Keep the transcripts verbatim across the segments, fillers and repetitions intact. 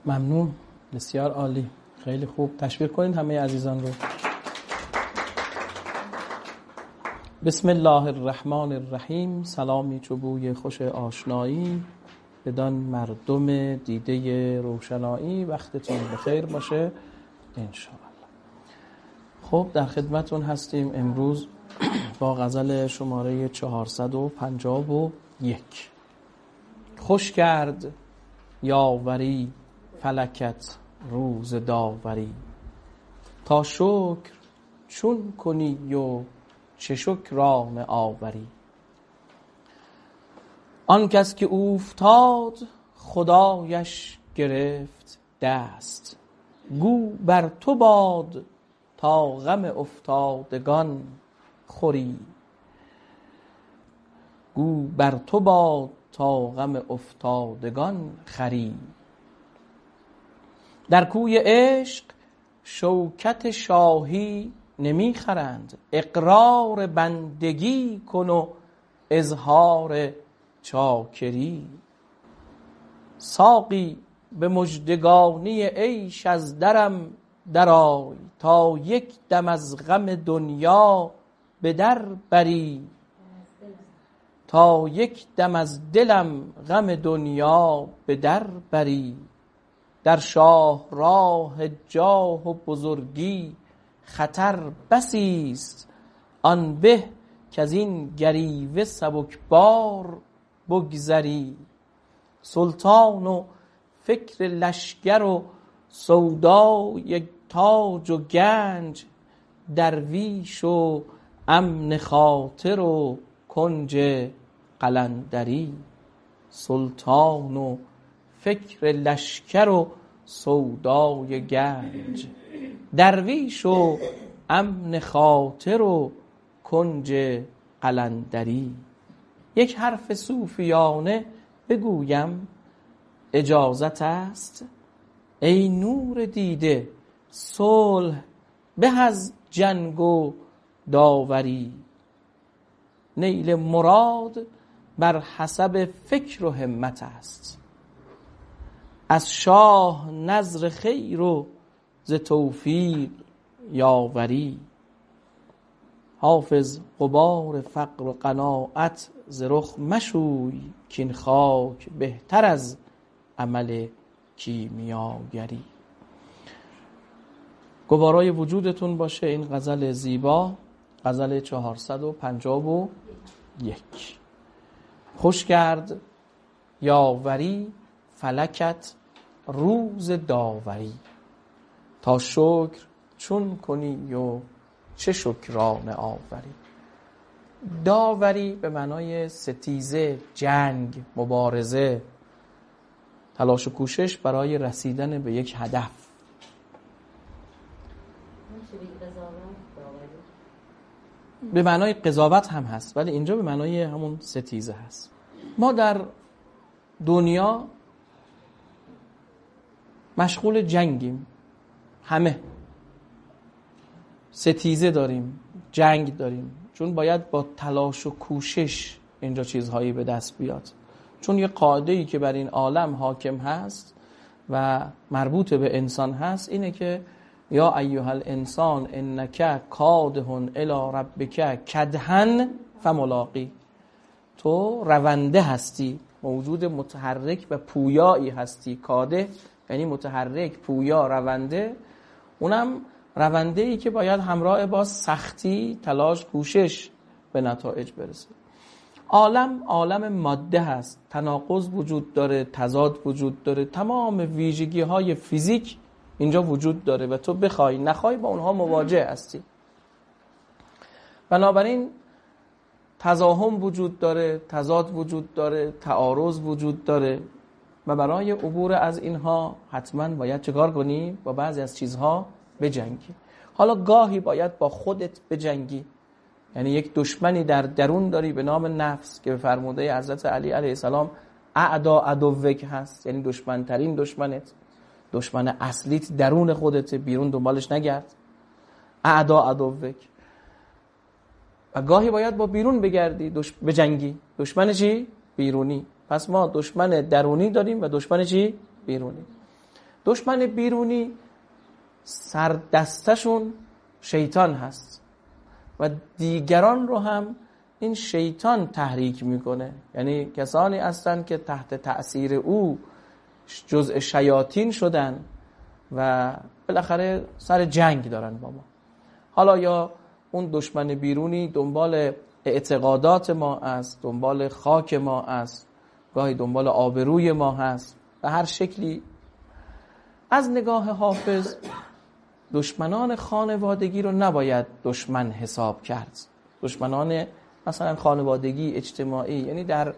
ممنون، بسیار عالی، خیلی خوب. تشویق کنید همه عزیزان رو. بسم الله الرحمن الرحیم. سلامی چوبوی خوش آشنایی بدان مردم دیده روشنایی. وقتتون بخیر باشه انشاءالله. خب در خدمتون هستیم امروز با غزل شماره چهارصد و پنجاه و یک. خوش کرد یاوری فلکت روز داوری، تا شکر چون کنی و چه شکرانه آوری. آن کس که اوفتاد خدایش گرفت دست، گو بر تو باد تا غم افتادگان خوری. گو بر تو باد تا غم افتادگان خری. در کوی عشق شوکت شاهی نمی خرند، اقرار بندگی کن و اظهار چاکری. ساقی به مژدگانی عیش از درم درآی، تا یک دم از غم دنیا به در بری. تا یک دم از دلم غم دنیا به در بری. در شاه راه جاه و بزرگی خطر بسی است، آن به که از این گریوه سبکبار بگذری. سلطان و فکر لشگر و سودای تاج و گنج، درویش و امن خاطر و کنج قلندری. سلطان و فکر لشکر و سودای گنج، درویش و امن خاطر و کنج قلندری. یک حرف صوفیانه بگویم اجازت است، ای نور دیده صلح به از جنگ و داوری. نیل مراد بر حسب فکر و همت است، از شاه نذر خیر و ز توفیق یاوری. حافظ غبار فقر و قناعت ز رخ مشوی، کین خاک بهتر از عمل کیمیاگری. گوارای وجودتون باشه این غزل زیبا، غزل چهارصد و پنجاه و یک. خوش کرد یاوری فلکت روز داوری، تا شکر چون کنی و چه شکرانه آوری. داوری به معنای ستیزه، جنگ، مبارزه، تلاش و کوشش برای رسیدن به یک هدف. به معنای قضاوت هم هست، ولی اینجا به معنای همون ستیزه هست. ما در دنیا مشغول جنگیم، همه ستیزه داریم، جنگ داریم، چون باید با تلاش و کوشش اینجا چیزهایی به دست بیاد. چون یه قاعده‌ای که بر این عالم حاکم هست و مربوط به انسان هست اینه که یا ایها الانسان انک کادح الی ربک کدحا فملاقی. تو رونده هستی، موجود متحرک و پویایی هستی. کادح یعنی متحرک، پویا، رونده. اونم رونده ای که باید همراه با سختی، تلاش، کوشش به نتایج برسه. عالم عالم ماده هست، تناقض وجود داره، تضاد وجود داره، تمام ویژگی های فیزیک اینجا وجود داره و تو بخوای نخوای با اونها مواجه هستی. بنابراین تزاحم وجود داره، تضاد وجود داره، تعارض وجود داره و برای عبور از اینها حتما باید چکار کنی؟ با بعضی از چیزها بجنگی. حالا گاهی باید با خودت بجنگی، یعنی یک دشمنی در درون داری به نام نفس که به فرموده حضرت علی علیه السلام اعدا عدوک هست، یعنی دشمن ترین دشمنت، دشمن اصلیت درون خودت، بیرون دنبالش نگرد. اعدا عدوک. و گاهی باید با بیرون بگردی، دش... بجنگی. دشمن چی؟ بیرونی. پس ما دشمن درونی داریم و دشمن چی؟ بیرونی. دشمن بیرونی سردستشون شیطان هست و دیگران رو هم این شیطان تحریک میکنه، یعنی کسانی هستن که تحت تأثیر او جزء شیاطین شدن و بالاخره سر جنگ دارن با ما. حالا یا اون دشمن بیرونی دنبال اعتقادات ما است، دنبال خاک ما است، گاهی دنبال آبروی ما هست، به هر شکلی. از نگاه حافظ دشمنان خانوادگی رو نباید دشمن حساب کرد. دشمنان مثلا خانوادگی اجتماعی، یعنی در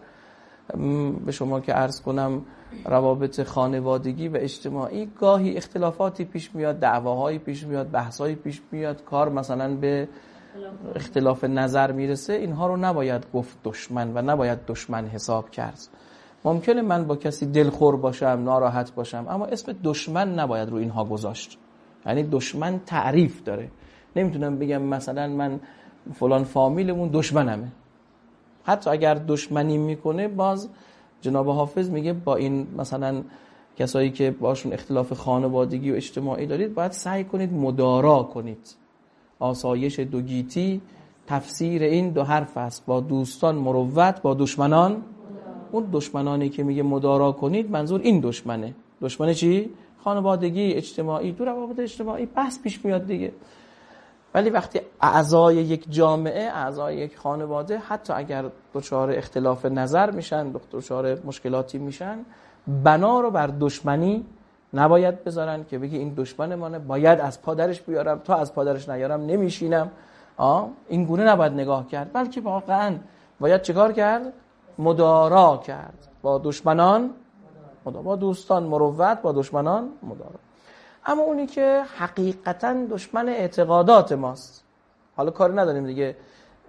به شما که عرض کنم روابط خانوادگی و اجتماعی گاهی اختلافاتی پیش میاد، دعواهایی پیش میاد، بحثایی پیش میاد، کار مثلا به اختلاف نظر میرسه، اینها رو نباید گفت دشمن و نباید دشمن حساب کرد. ممکنه من با کسی دلخور باشم، ناراحت باشم، اما اسم دشمن نباید رو اینها گذاشت. یعنی دشمن تعریف داره. نمیتونم بگم مثلا من فلان فامیلمون دشمنمه. حتی اگر دشمنی میکنه، باز جناب حافظ میگه با این مثلا کسایی که باشون اختلاف خانوادگی و اجتماعی دارید باید سعی کنید مدارا کنید. آسایش دو گیتی تفسیر این دو حرف است، با دوستان مروت، با دشمنان. اون دشمنانی که میگه مدارا کنید منظور این دشمنه. دشمن چی؟ خانوادگی، اجتماعی. تو روابط اجتماعی بحث پیش میاد دیگه. ولی وقتی اعضای یک جامعه، اعضای یک خانواده حتی اگر دچار اختلاف نظر میشن، دچار مشکلاتی میشن، بنا رو بر دشمنی نباید بذارن که بگی این دشمن منه، باید از پادرش بیارم، تا از پادرش نیارم نمیشینم. آه این گونه نباید نگاه کرد، بلکه واقعا باید چیکار کرد؟ مدارا کرد. با دشمنان مدارا، با دوستان مروت، با دشمنان مدارا. اما اونی که حقیقتا دشمن اعتقادات ماست، حالا کاری نداریم دیگه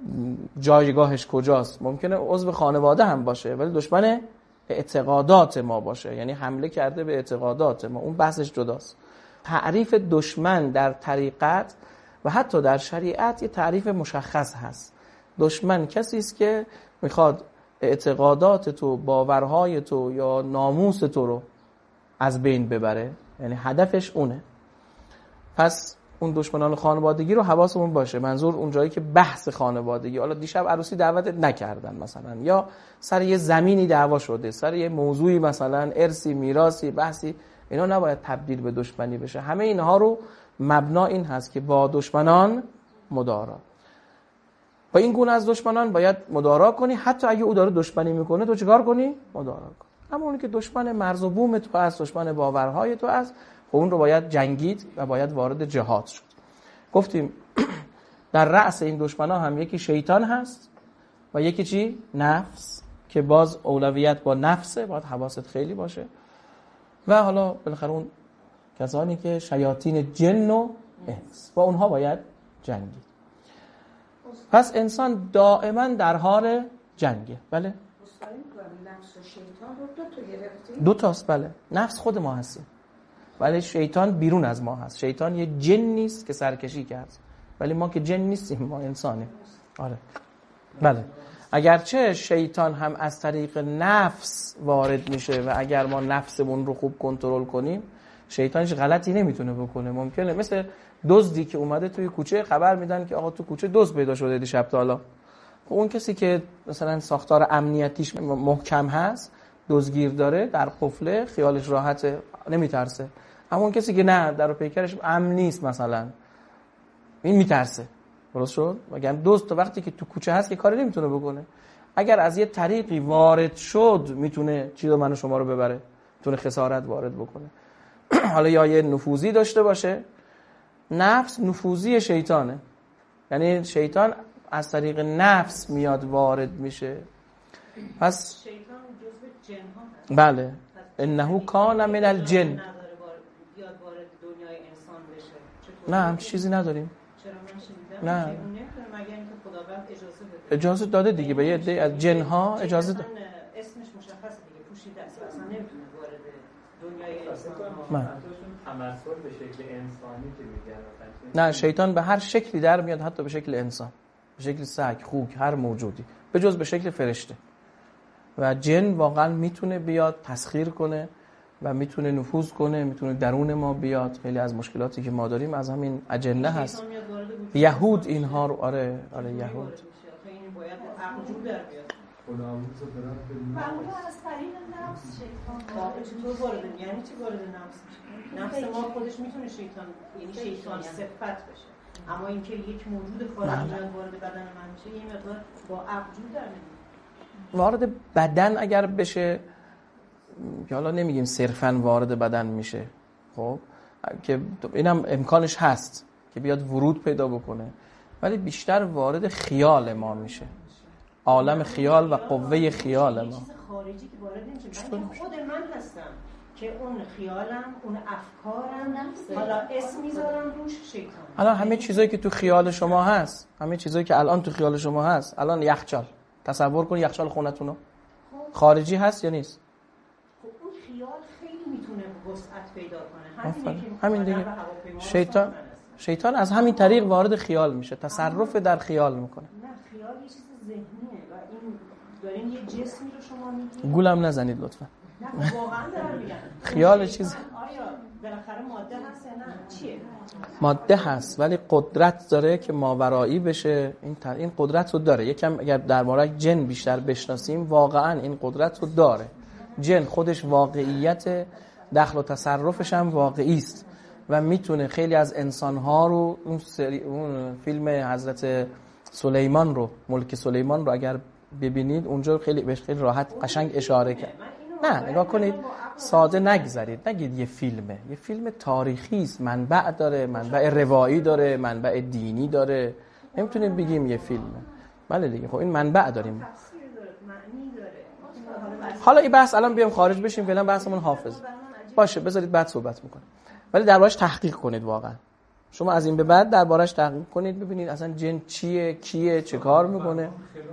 جایگاهش کجاست، ممکنه عضو خانواده هم باشه ولی دشمن اعتقادات ما باشه، یعنی حمله کرده به اعتقادات ما، اون بحثش جداست. تعریف دشمن در طریقت و حتی در شریعت یه تعریف مشخص هست. دشمن کسی است که میخواد اعتقادات تو، باورهای تو یا ناموس تو رو از بین ببره، یعنی هدفش اونه. پس اون دشمنان خانوادگی رو حواسمون باشه. منظور اون جایی که بحث خانوادگی، حالا دیشب عروسی دعوتت نکردن مثلا، یا سر یه زمینی دعوا شده، سر یه موضوعی مثلا ارثی، میراثی، بحثی، اینا نباید تبدیل به دشمنی بشه. همه اینها رو مبنا این هست که با دشمنان مدارا. با این گونه از دشمنان باید مدارا کنی، حتی اگه او داره دشمنی میکنه تو چیکار کنی؟ مدارا کن. اما اونی که دشمن مرز و بوم تو است، دشمن باورهای تو است، اون رو باید جنگید و باید وارد جهاد شد. گفتیم در رأس این دشمنا هم یکی شیطان هست و یکی چی؟ نفس، که باز اولویت با نفسه، باید حواست خیلی باشه. و حالا بالاخره اون کسانی که شیاطین جن و انس، با اونها باید جنگید. پس انسان دائما در حال جنگه. بله؟ نفس و شیطان رو دو تا گرفتیم؟ دو تاست. بله، نفس خود ما هستیم ولی شیطان بیرون از ما هست. شیطان یه جن نیست که سرکشی کرد، ولی ما که جن نیستیم، ما انسانیم. آره بله. اگرچه شیطان هم از طریق نفس وارد میشه و اگر ما نفسمون رو خوب کنترل کنیم شیطانش غلطی نمیتونه بکنه. ممکنه مثل دزدی که اومده توی کوچه خبر میدن که آقا تو کوچه دزد پیدا شده دیشب تا حالا. اون کسی که مثلا ساختار امنیتیش محکم هست، دزدگیر داره، در قفله، خیالش راحته، نمیترسه. اما اون کسی که نه، در و پیکرش امن نیست مثلا، این میترسه. درست شد؟ وگرنه دزد تا وقتی که تو کوچه هست که کاری نمیتونه بکنه. اگر از یه طریقی وارد شد میتونه چیز منو شما رو ببره، میتونه خسارت وارد بکنه. حالا یا یه نفوذی داشته باشه. نفس نفوذی شیطانه، یعنی شیطان از طریق نفس میاد وارد میشه. پس شیطان جزو جن ها هست. بله، انه کان من الجن. بیاد وارد دنیای انسان بشه. نه هم چیزی نداریم. چرا من شنیدم؟ نه. مگر اینکه خداوند اجازه بده. اجازه داده دیگه، به یه عده از جن ها اجازه داده. اسمش مشخصه دیگه، پوشیده است، اصلا نمیتونه وارد دنیای انسان من. تمثل به شکل انسانی که میگن. نه، شیطان به هر شکلی در میاد، حتی به شکل انسان، به شکل سگ، خوک، هر موجودی، به جز به شکل فرشته. و جن واقعا میتونه بیاد تسخیر کنه و میتونه نفوذ کنه، میتونه درون ما بیاد. خیلی از مشکلاتی که ما داریم از همین اجنه هست. یهود اینها رو آره آره یهود این باید عقل جور در بیاد. معمولا از طریق نفس شیطان واقعا چطور وارد یعنی چی وارد نفس میشه؟ نفس ما خودش میتونه شیطان یعنی شیطان صفت بشه، اما اینکه یک موجود خارجی میاد وارد بدن من میشه یه مقدار با عقل جور در میاد. وارد بدن اگر بشه که حالا نمیگیم صرفاً وارد بدن میشه، خب که اینم امکانش هست که بیاد ورود پیدا بکنه، ولی بیشتر وارد خیال ما میشه، عالم خیال و قوه خیال ما. چیز خارجی که وارد نمیشه، من خود من هستم که اون خیالم، اون افکارم، حالا اسم میذارم روش شیطان. الان همه چیزایی که تو خیال شما هست، همه چیزایی که الان تو خیال شما هست، الان یخچال، تصور کن یخچال خونتونو، خارجی هست یا نیست؟ خب اون خیال خیلی میتونه وسعت پیدا کنه. همین همین دیگه. شیطان شیطان از همین طریق وارد خیال میشه، تصرف در خیال میکنه. نه خیال یه چیز ذهنیه و این دارین یه جسمی رو شما میگید. گولم نزنید لطفا. نه واقعا دارم میگم. خیال چیز آیا بالاخره ماده هست یا نه؟ چیه؟ ماده هست ولی قدرت داره که ماورایی بشه. این ت... این قدرت رو داره. یکم اگر درباره جن بیشتر بشناسیم واقعا این قدرت رو داره. جن خودش واقعیت دخل و تصرفش هم واقعی است و میتونه خیلی از انسان‌ها رو اون, سری... اون فیلم حضرت سلیمان رو، ملک سلیمان رو اگر ببینید اونجا خیلی بهش خیلی راحت قشنگ اشاره کرد. نه نگاه کنید، ساده نگذارید، نگید یه فیلمه، یه فیلم تاریخی است، منبع داره، منبع روایی داره، منبع دینی داره، نمیتونیم بگیم یه فیلمه. بله دیگه، خب این منبع داریم. حالا این بحث الان بیام خارج بشیم، فعلا بحثمون حافظ باشه، بذارید بعد صحبت میکنم. ولی دربارش تحقیق کنید واقعا. شما از این به بعد دربارش تحقیق کنید، ببینید اصلا جن چیه، کیه، چه کار میکنه.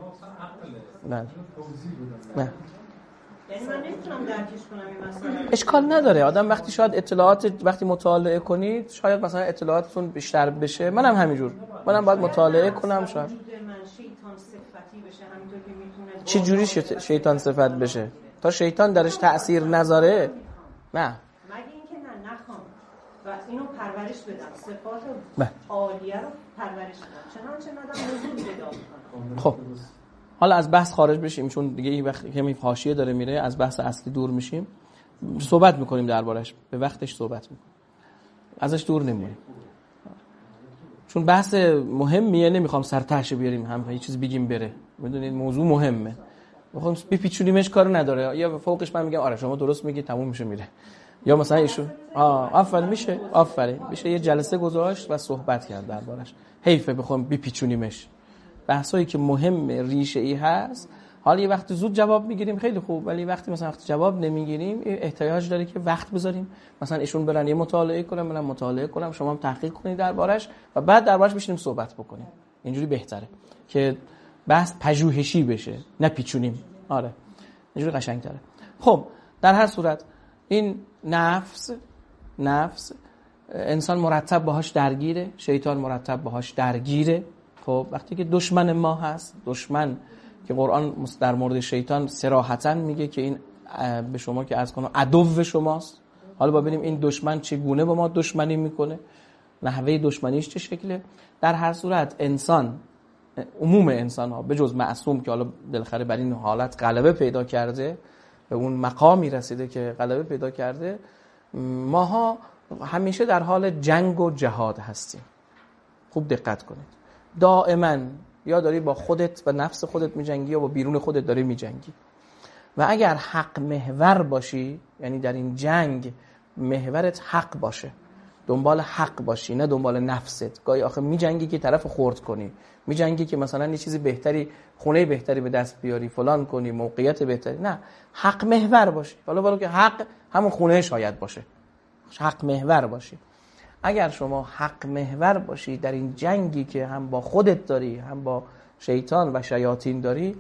نه نه یعنی من نمیتونم درکش کنم این مسئله. اشکال نداره. آدم وقتی شاید اطلاعات وقتی مطالعه کنید شاید مثلا اطلاعاتتون بیشتر بشه. منم همینجور، منم باید مطالعه کنم شاید. من شیطان صفتی بشه همینطور که میتونه. چه جوری شیطان صفت بشه؟ تا شیطان درش تأثیر نذاره؟ نه. مگه اینکه نه نخوام و اینو پرورش بدم، صفات عالیه رو پرورش بدم، چنانچه ندم نزول پیدا کنم. خب حالا از بحث خارج بشیم چون دیگه این وقت کمی حاشیه داره میره، از بحث اصلی دور میشیم. صحبت میکنیم دربارش، به وقتش صحبت میکنیم، ازش دور نمیریم چون بحث مهمیه. نمیخوام سرتهش بیاریم هم یه چیز بگیم بره، میدونید موضوع مهمه، بخوام بپیچونیمش کار نداره. یا فوقش من میگم آره شما درست میگی تموم میشه میره، یا مثلا ایشون آه آفرین میشه آفرین میشه یه جلسه گذاشت و صحبت کرد دربارش. حیفه بخوام بپیچونیمش. بحثایی که مهم ریشه ای هست، حالا یه وقت زود جواب میگیریم خیلی خوب، ولی وقتی مثلا وقتی جواب نمیگیریم احتیاج داره که وقت بذاریم، مثلا ایشون برن یه مطالعه کنن، منم مطالعه کنم، شما هم تحقیق کنید دربارش و بعد دربارش بشینیم صحبت بکنیم. اینجوری بهتره که بحث پژوهشی بشه، نه پیچونیم. آره اینجوری قشنگ‌تره. خب در هر صورت این نفس نفس انسان مرتب باهاش درگیره، شیطان مرتب باهاش درگیره. خب وقتی که دشمن ما هست، دشمن که قرآن در مورد شیطان صراحتاً میگه که این به شما که از کنم عدو شماست. حالا با ببینیم این دشمن چگونه با ما دشمنی میکنه، نحوه دشمنیش چه شکله. در هر صورت انسان، عموم انسان ها به جز معصوم که حالا بالاخره بر این حالت غلبه پیدا کرده، به اون مقامی رسیده که غلبه پیدا کرده، ماها همیشه در حال جنگ و جهاد هستیم. خوب دقت کنید. دائما یا داری با خودت و نفس خودت میجنگی یا با بیرون خودت داری میجنگی. و اگر حق محور باشی، یعنی در این جنگ محورت حق باشه، دنبال حق باشی نه دنبال نفست. گاهی آخه میجنگی که طرف خورد کنی، میجنگی که مثلا یه چیزی بهتری، خونه بهتری به دست بیاری، فلان کنی، موقعیت بهتری. نه، حق محور باشی. حالا ولو که حق همون خونه شاید باشه، حق محور باشی. اگر شما حق محور باشی در این جنگی که هم با خودت داری هم با شیطان و شیاطین داری،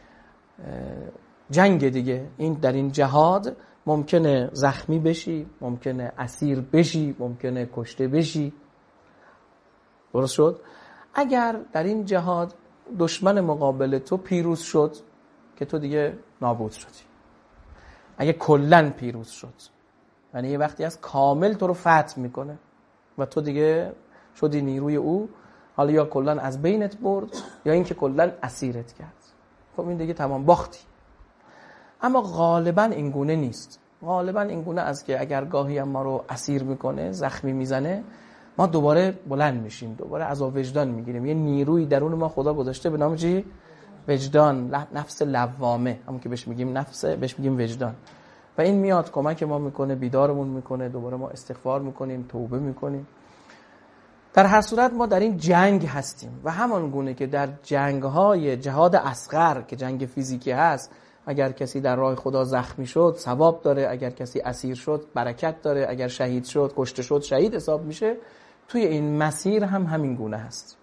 جنگ دیگه، این در این جهاد ممکنه زخمی بشی، ممکنه اسیر بشی، ممکنه کشته بشی. درست شد؟ اگر در این جهاد دشمن مقابل تو پیروز شد که تو دیگه نابود شدی. اگه کلن پیروز شد، یعنی یه وقتی از کامل تو رو فتح میکنه و تو دیگه شدی نیروی او، حالا یا کلا از بینت برد یا اینکه کلا اسیرت کرد. خب این دیگه تمام باختی. اما غالبا این گونه نیست. غالبا این گونه است که اگر گاهی هم ما رو اسیر میکنه، زخمی میزنه، ما دوباره بلند میشیم، دوباره عذاب وجدان میگیریم. یه نیروی درون ما خدا گذاشته به نام چی؟ وجدان، نفس لوامه، همون که بهش میگیم نفس، بهش میگیم وجدان. و این میاد کمک ما میکنه، بیدارمون میکنه، دوباره ما استغفار میکنیم، توبه میکنیم. در هر صورت ما در این جنگ هستیم و همان گونه که در جنگ‌های جهاد اصغر که جنگ فیزیکی هست، اگر کسی در راه خدا زخمی شد ثواب داره، اگر کسی اسیر شد برکت داره، اگر شهید شد، کشته شد شهید حساب میشه. توی این مسیر هم همین گونه هست.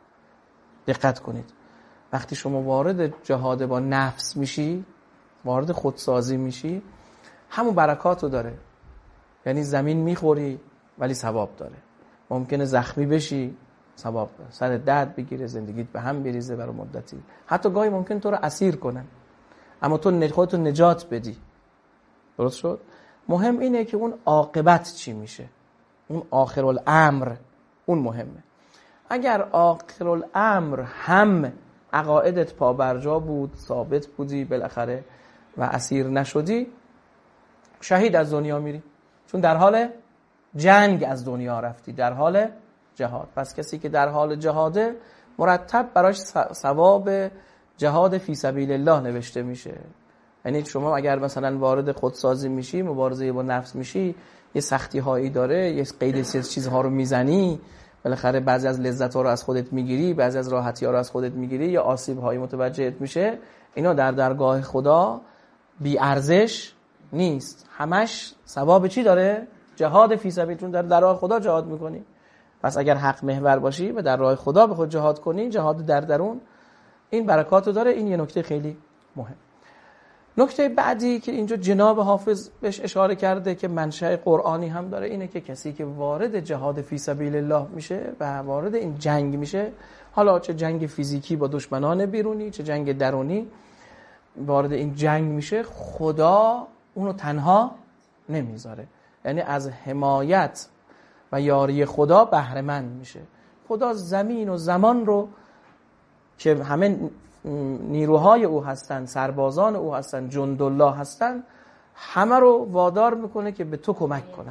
دقت کنید، وقتی شما وارد جهاد با نفس میشی، وارد خودسازی میشی، همون برکاتو داره. یعنی زمین میخوری ولی ثواب داره. ممکنه زخمی بشی، ثواب داره. سر درد بگیره، زندگیت به هم بریزه برای مدتی. حتی گاهی ممکن تو رو اسیر کنن، اما تو خودتو نجات بدی. درست شد؟ مهم اینه که اون عاقبت چی میشه، اون آخر الامر، اون مهمه. اگر آخر الامر هم عقایدت پابرجا بود، ثابت بودی بالاخره و اسیر نشدی، شهید از دنیا میری، چون در حال جنگ از دنیا رفتی، در حال جهاد. پس کسی که در حال جهاده مرتب براش ثواب جهاد فی سبیل الله نوشته میشه. یعنی شما اگر مثلا وارد خودسازی میشی، مبارزه با نفس میشی، یه سختی هایی داره، یه قید چیزها رو میزنی، بالاخره بعضی از لذت ها رو از خودت میگیری، بعضی از راحتی ها رو از خودت میگیری، یا آسیب هایی متوجهت میشه، اینا در درگاه خدا بی ارزش نیست. همش ثواب چی داره؟ جهاد فی سبیل، چون در درگاه خدا جهاد میکنی. پس اگر حق محور باشی و در راه خدا به خود جهاد کنی، جهاد در درون، این برکاتو داره. این یه نکته خیلی مهم. نکته بعدی که اینجا جناب حافظ بهش اشاره کرده که منشأ قرآنی هم داره، اینه که کسی که وارد جهاد فی سبیل الله میشه و وارد این جنگ میشه، حالا چه جنگ فیزیکی با دشمنان بیرونی، چه جنگ درونی، وارد این جنگ میشه، خدا اونو تنها نمیذاره. یعنی از حمایت و یاری خدا بهره مند میشه. خدا زمین و زمان رو که همه نیروهای او هستن، سربازان او هستن، جندالله هستن، همه رو وادار میکنه که به تو کمک کنن.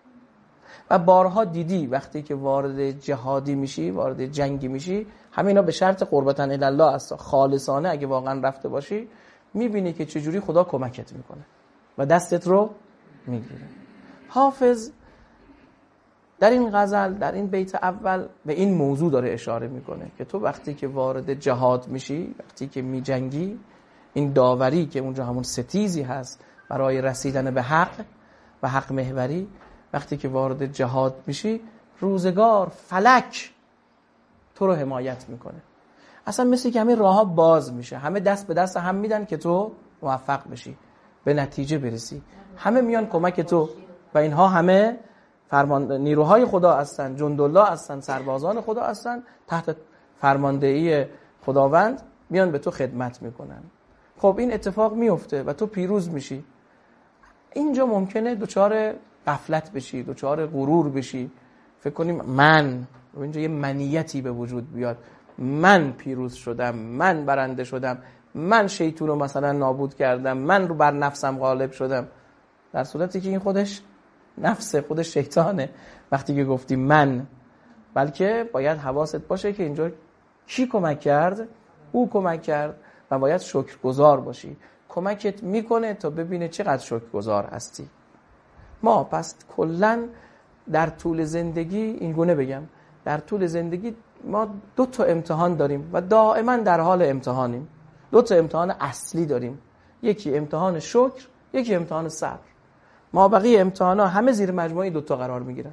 و بارها دیدی وقتی که وارد جهادی میشی، وارد جنگی میشی، همه اینا به شرط قربتاً الله است، خالصانه اگه واقعا رفته باشی، میبینی که چجوری خدا کمکت میکنه و دستت رو میگیره. حافظ در این غزل، در این بیت اول به این موضوع داره اشاره میکنه که تو وقتی که وارد جهاد میشی، وقتی که میجنگی، این داوری که اونجا همون ستیزی هست برای رسیدن به حق و حق محوری، وقتی که وارد جهاد میشی، روزگار، فلک تو رو حمایت میکنه. اصلا مثل که همه راه ها باز میشه، همه دست به دست هم میدن که تو موفق بشی، به نتیجه برسی. همه میان کمک تو و اینها همه فرمان نیروهای خدا هستن، جندالله هستن، سربازان خدا هستن، تحت فرماندهی خداوند میان به تو خدمت میکنن. خب این اتفاق میفته و تو پیروز میشی. اینجا ممکنه دچار غفلت بشی، دچار غرور بشی، فکر کنیم من، اینجا یه منیتی به وجود بیاد، من پیروز شدم، من برنده شدم، من شیطون رو مثلا نابود کردم، من رو بر نفسم غالب شدم، در صورتی که این خودش نفسه، خودش شیطانه. وقتی که گفتی من، بلکه باید حواست باشه که اینجا کی کمک کرد؟ او کمک کرد و باید شکرگزار باشی. کمکت میکنه تا ببینه چقدر شکرگزار هستی. ما پس کلن در طول زندگی، این گونه بگم، در طول زندگی ما دو تا امتحان داریم و دائما در حال امتحانیم. دو تا امتحان اصلی داریم، یکی امتحان شکر، یکی امتحان صبر. ما بقیه امتحانا همه زیر مجموعه دو تا قرار میگیرن.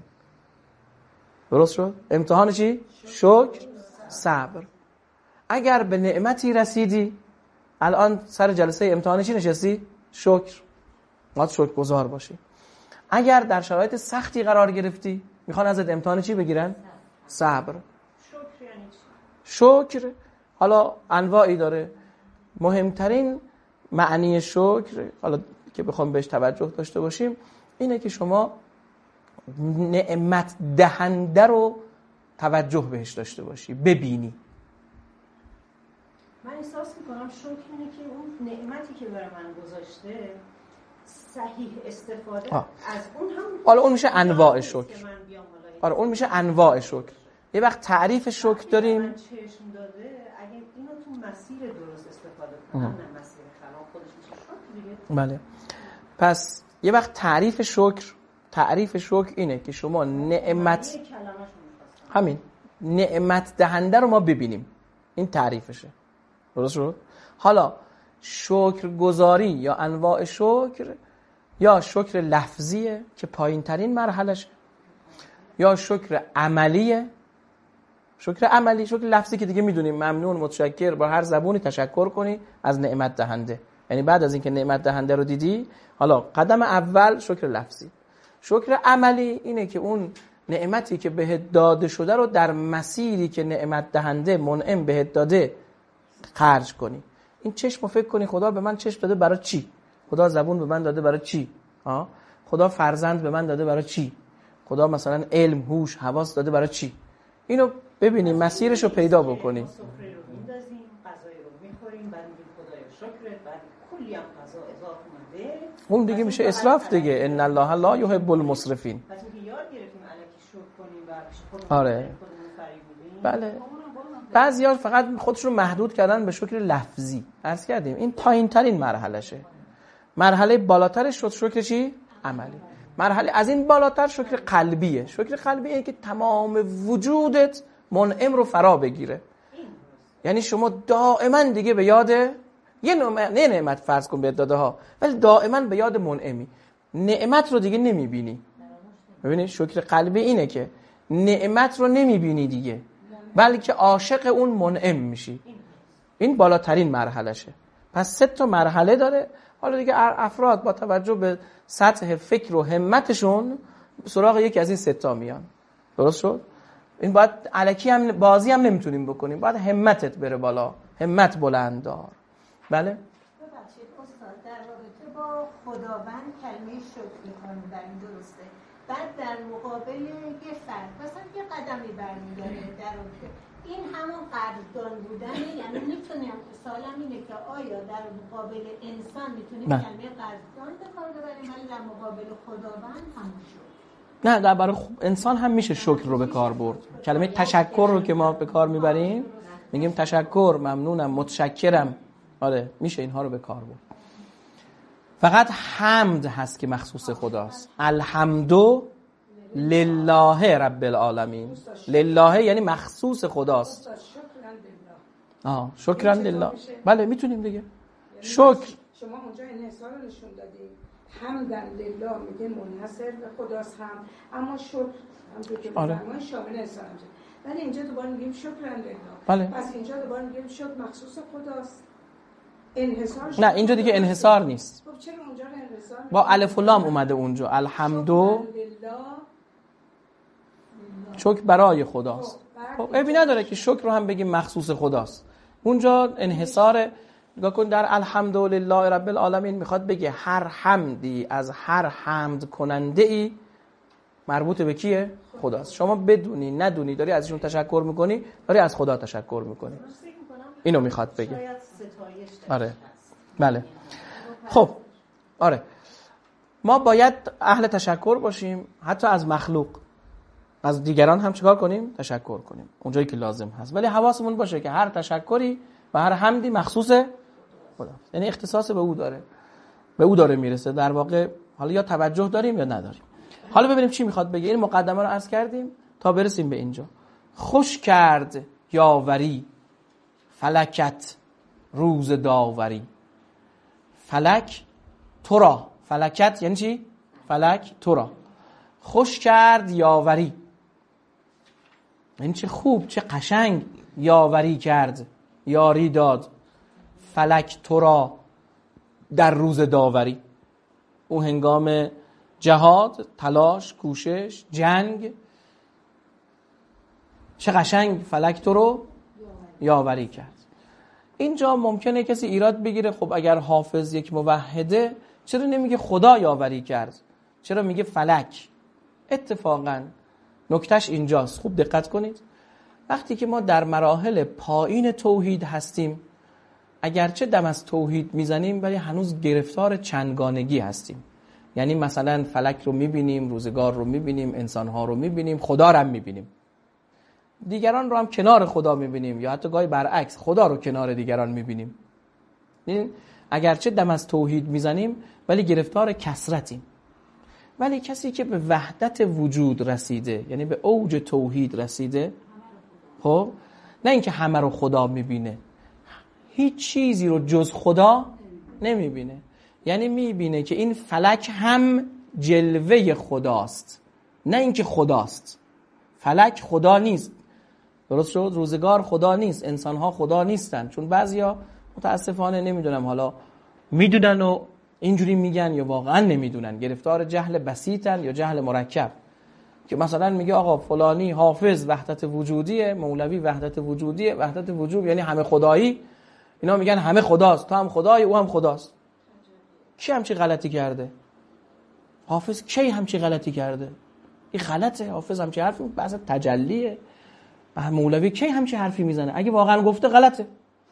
درست شد؟ امتحان چی؟ شکر، صبر. اگر به نعمتی رسیدی، الان سر جلسه امتحان چی نشستی؟ شکر. باید شکرگزار باشی. اگر در شرایط سختی قرار گرفتی، میخوان ازت امتحان چی بگیرن؟ صبر. شکر یعنی چی؟ شکر حالا انواعی داره. مهمترین معنی شکر، حالا که بخوام بهش توجه داشته باشیم، اینه که شما نعمت دهنده رو توجه بهش داشته باشی، ببینی. من احساس میکنم شکر اینه که اون نعمتی که برای من گذاشته صحیح استفاده آه. از اون هم حالا اون میشه انواع شکر. آره اون میشه انواع شکر. یه وقت تعریف شکر داریم. من چشم داده اگه اینو تو مسیر درست استفاده کنم نه مسیر خراب خودش میشه شکر دیگه. بله. پس یه وقت تعریف شکر تعریف شکر اینه که شما نعمت همین نعمت دهنده رو ما ببینیم. این تعریفشه. درست شد؟ حالا شکر گزاری یا انواع شکر یا شکر لفظیه که پایین ترین مرحلهشه یا شکر عملیه. شکر عملی، شکر لفظی که دیگه میدونیم ممنون، متشکر، با هر زبونی تشکر کنی از نعمت دهنده. یعنی بعد از اینکه نعمت دهنده رو دیدی، حالا قدم اول شکر لفظی. شکر عملی اینه که اون نعمتی که بهت داده شده رو در مسیری که نعمت دهنده منعم بهت داده خرج کنی. این چشمو فکر کنی خدا به من چشم داده برای چی؟ خدا زبون به من داده برای چی؟ ها؟ خدا فرزند به من داده برای چی؟ خدا مثلا علم، هوش، حواس داده برای چی؟ اینو ببینیم، مسیرشو پیدا بکنیم. سفره رو میندازیم، غذای رو میخوریم، بعد میگیم خدایا شکرت، بعد کلی هم غذا اضافه اومده. اون دیگه میشه اسراف دیگه. ان الله لا یحب المسرفین. پس اینکه یاد گرفتیم الکی شکر کنیم و خودمون آره. خودمون فریب بدیم. بله. بعضیا فقط خودشون رو محدود کردن به شکر لفظی. عرض کردیم این پایین ترین مرحلهشه. مرحله بالاترش شد شکر چی؟ عملی. مرحله از این بالاتر شکر قلبیه. شکر قلبیه که تمام وجودت منعم رو فرا بگیره. یعنی شما دائما دیگه به یاد یه نه نعمت فرض کن بهت داده ها، ولی دائما به یاد منعمی. نعمت رو دیگه نمیبینی. ببینید شکر قلبی اینه که نعمت رو نمیبینی دیگه، بلکه عاشق اون منعم میشی. این بالاترین مرحلهشه. پس سه تا مرحله داره. حالا دیگه افراد با توجه به سطح فکر و همتشون سراغ یکی از این سه تا میان. درست شد؟ این باید الکی هم بازی هم نمیتونیم بکنیم. باید همتت بره بالا. همت بلند دار. بله؟ ببخشید استاد، در رابطه با خداوند کلمه شکر می‌کنیم، در این درسته. بعد در مقابل یه فرد مثلا یه قدمی برمی‌داره در رابطه این همون قدردان بودنه. یعنی میتونیم سوالم اینه که آیا در مقابل انسان میتونیم کلمه قدردان به کار ببریم ولی در مقابل خداوند همون شد؟ نه، در برای انسان هم میشه شکر رو به کار برد. کلمه تشکر رو که ما به کار میبریم میگیم تشکر، ممنونم، متشکرم. آره میشه اینها رو به کار برد. فقط حمد هست که مخصوص خداست. الحمدو لله رب العالمین. لله یعنی مخصوص خداست. آه شکرا لله. بله میتونیم دیگه. شکر شما اونجا انحصار رو نشون دادید. حمدن لله میگه منحصر به خداست هم، اما شکر هم که آره. فرمان شامل انسان میشه. ولی اینجا دوباره میگیم شکرا لله. بله. پس اینجا دوباره میگیم شکر مخصوص خداست. انحصار نه اینجا دیگه انحصار نیست. خب چرا اونجا انحصار؟ با الف و لام اومده اونجا. الحمدو شکر برای خداست. خب عیبی نداره که شکر رو هم بگیم مخصوص خداست. اونجا انحصار. نگاه کن در الحمدلله رب العالمین میخواد بگه هر حمدی از هر حمد کننده ای مربوط به کیه؟ خداست. شما بدونی ندونی داری ازشون تشکر میکنی، داری از خدا تشکر میکنی. اینو میخواد بگه. آره بله. خب آره ما باید اهل تشکر باشیم، حتی از مخلوق، از دیگران هم چیکار کنیم؟ تشکر کنیم اونجایی که لازم هست. ولی حواسمون باشه که هر تشکری و هر حمدی مخصوص خدا، یعنی اختصاص به او داره، به او داره میرسه در واقع. حالا یا توجه داریم یا نداریم. حالا ببینیم چی میخواد بگه. این مقدمه رو عرض کردیم تا برسیم به اینجا. خوش کرد یاوری فلکت روز داوری. فلک تو را، فلکت یعنی چی؟ فلک تو را خوش کرد یاوری. این چه خوب، چه قشنگ یاوری کرد، یاری داد فلک تو را در روز داوری. او هنگام جهاد، تلاش، کوشش، جنگ، چه قشنگ فلک تو رو یاوری کرد. اینجا ممکنه کسی ایراد بگیره خب اگر حافظ یک موحده چرا نمیگه خدا یاوری کرد؟ چرا میگه فلک؟ اتفاقا نکتهش اینجاست. خوب دقت کنید. وقتی که ما در مراحل پایین توحید هستیم، اگرچه دم از توحید میزنیم ولی هنوز گرفتار چندگانگی هستیم. یعنی مثلا فلک رو میبینیم، روزگار رو میبینیم، انسانها رو میبینیم، خدا رو هم میبینیم، دیگران رو هم کنار خدا میبینیم، یا حتی گاهی برعکس خدا رو کنار دیگران میبینیم. اگرچه دم از توحید میزنیم ولی گرفتار کثرتیم. ولی کسی که به وحدت وجود رسیده، یعنی به اوج توحید رسیده، خب نه اینکه همه رو خدا میبینه، هیچ چیزی رو جز خدا نمیبینه. یعنی میبینه که این فلک هم جلوه خداست، نه اینکه خداست. فلک خدا نیست، درست شد؟ روزگار خدا نیست، انسانها خدا نیستن. چون بعضیا متاسفانه نمیدونم حالا میدونن و اینجوری میگن یا واقعا نمیدونن، گرفتار جهل بسیطن یا جهل مرکب، که مثلا میگه آقا فلانی حافظ وحدت وجودیه، مولوی وحدت وجودیه. وحدت وجود یعنی همه خدایی. اینا میگن همه خداست، تو هم خدایی او هم خداست. کی همچی غلطی کرده؟ حافظ کی همچی غلطی کرده؟ این غلطه. حافظ همچی حرفی بحث تجلیه. مولوی کی همچی حرفی میزنه؟ اگه واقعا گفته غلطه،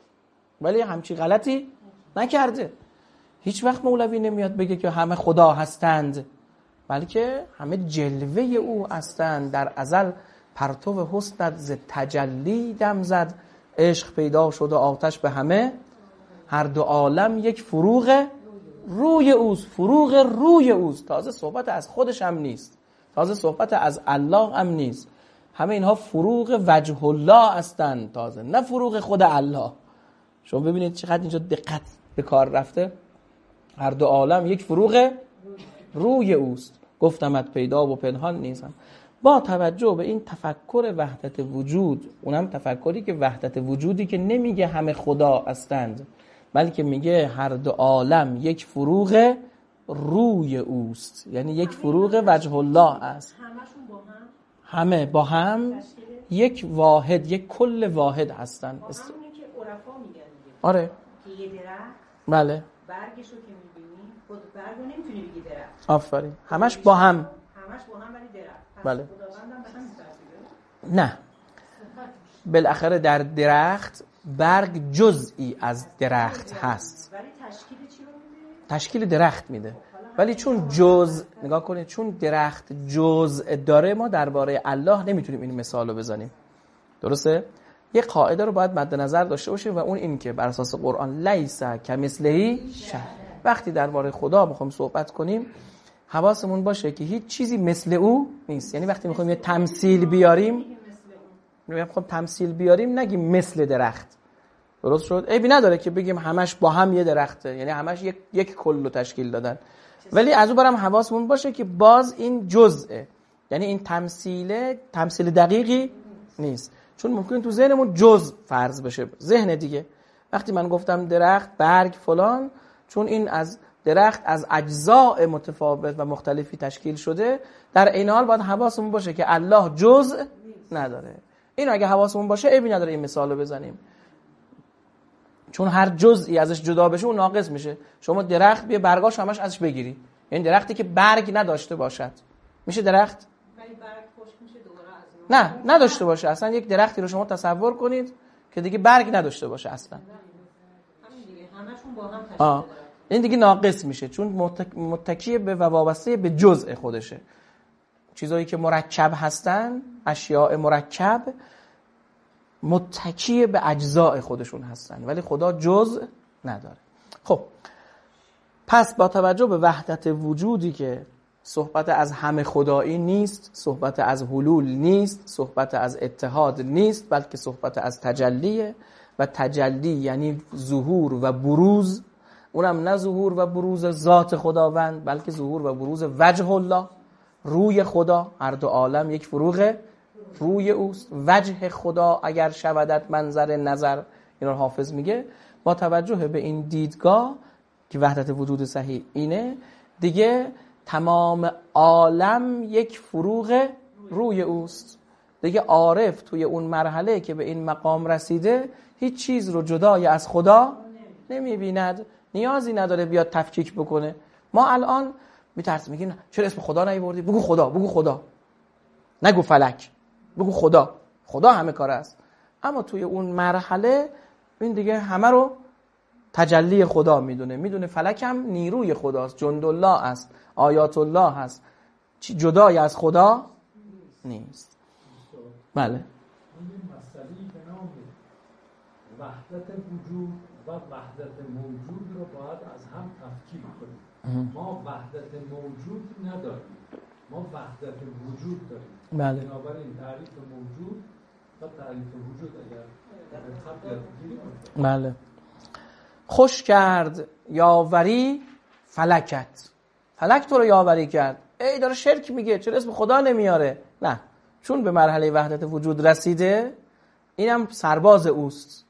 ولی همچی غلطی نکرده. هیچ وقت مولوی نمیاد بگه که همه خدا هستند، بلکه همه جلوه او هستند. در ازل پرتو حسنت ز تجلی دم زد، عشق پیدا شد و آتش به همه، هر دو عالم یک فروغ روی اوست. فروغ روی اوست. تازه صحبت از خودش هم نیست، تازه صحبت از الله هم نیست. همه اینها فروغ وجه الله هستند تازه، نه فروغ خود الله. شما ببینید چقدر اینجا دقت به کار رفته. هر دو عالم یک فروغ روی اوست، گفتمت پیدا و پنهان نیستم. با توجه به این تفکر وحدت وجود، اونم تفکری که وحدت وجودی که نمیگه همه خدا هستند، بلکه میگه هر دو عالم یک فروغ روی اوست، یعنی یک فروغ وجه الله است. همشون با هم، همه با هم یک واحد، یک کل واحد هستن. با است... همونی که عرفا میگن دیگه. آره که یه درخت بله برگشو که میبینی، خود برگو نمیتونی بگی درخت. آفرین. همش با هم. همش با هم ولی درخت. پس بله. خداوندم به همین ترتیبه. نه، بالاخره در درخت برگ جزئی از درخت هست، ولی تشکیل چی رو میده؟ تشکیل درخت میده. ولی چون جز نگاه کنید، چون درخت جزء داره، ما درباره الله نمیتونیم این مثال رو بزنیم. درسته؟ یک قاعده رو باید مد نظر داشته باشیم و اون این که بر اساس قرآن لیس کمثله شیء، وقتی درباره خدا بخوام صحبت کنیم حواسمون باشه که هیچ چیزی مثل او نیست. یعنی وقتی میخوایم یه تمثیل بیاریم، میخوایم تمثیل بیاریم نگیم مثل درخت. درست شد؟ عیبی نداره که بگیم همش با هم یه درخته، یعنی همش یک یک کل رو تشکیل دادن. ولی از اون برم حواسمون باشه که باز این جزءه، یعنی این تمثیل تمثیل دقیقی نیست. چون ممکن تو ذهنمون جزء فرض بشه، ذهن دیگه. وقتی من گفتم درخت، برگ، فلان، چون این از درخت از اجزاء متفاوت و مختلفی تشکیل شده، در عین حال باید حواسمون باشه که الله جزء نداره. این اگه حواسمون باشه عیبی نداره این مثالو بزنیم، چون هر جزئی ازش جدا بشه اون ناقص میشه. شما درخت بیا برگاش همش ازش بگیری، یعنی درختی که برگ نداشته باشد میشه درخت؟ ولی برگ خشک میشه دوباره از نه، نداشته باشه. اصلا یک درختی رو شما تصور کنید که دیگه برگ نداشته باشه اصلا. همین دیگه، همشون با هم تشکیل آه. این دیگه ناقص میشه، چون متک... متکی به و وابسته به جزء خودشه. چیزایی که مرکب هستن، اشیاء مرکب، متکی به اجزاء خودشون هستن، ولی خدا جزء نداره. خب پس با توجه به وحدت وجودی که صحبت از همه خدایی نیست، صحبت از حلول نیست، صحبت از اتحاد نیست، بلکه صحبت از تجلیه، و تجلی یعنی ظهور و بروز، اونم نه ظهور و بروز ذات خداوند، بلکه ظهور و بروز وجه الله، روی خدا. هر دو عالم یک فروغ روی اوست. وجه خدا اگر شودت منظر نظر، این رو حافظ میگه. با توجه به این دیدگاه که وحدت وجود صحیح اینه دیگه، تمام عالم یک فروغ روی اوست دیگه. عارف توی اون مرحله که به این مقام رسیده هیچ چیز رو جدای از خدا نمیبیند، نیازی نداره بیاد تفکیک بکنه. ما الان میترسی، میگی چرا اسم خدا نیاوردی؟ بگو خدا، بگو خدا، نگو فلک، بگو خدا. خدا همه کار است. اما توی اون مرحله این دیگه همه رو تجلی خدا میدونه، میدونه فلک هم نیروی خداست، جند الله است، آیات الله است، جدای از خدا نیست. بله. این مسئله‌ای به نام وحدت وجود و وحدت موجود رو باید از هم تفکیک کنیم. ما وحدت موجود نداریم، ما وحدت وجود داریم. بله. بنابراین تعریف موجود و تعریف وجود اگر خط یادگیری کنیم. بله. خوش کرد یاوری فلکت، فلک تو رو یاوری کرد. ای داره شرک میگه، چرا اسم خدا نمیاره؟ نه، چون به مرحله وحدت وجود رسیده، اینم سرباز اوست.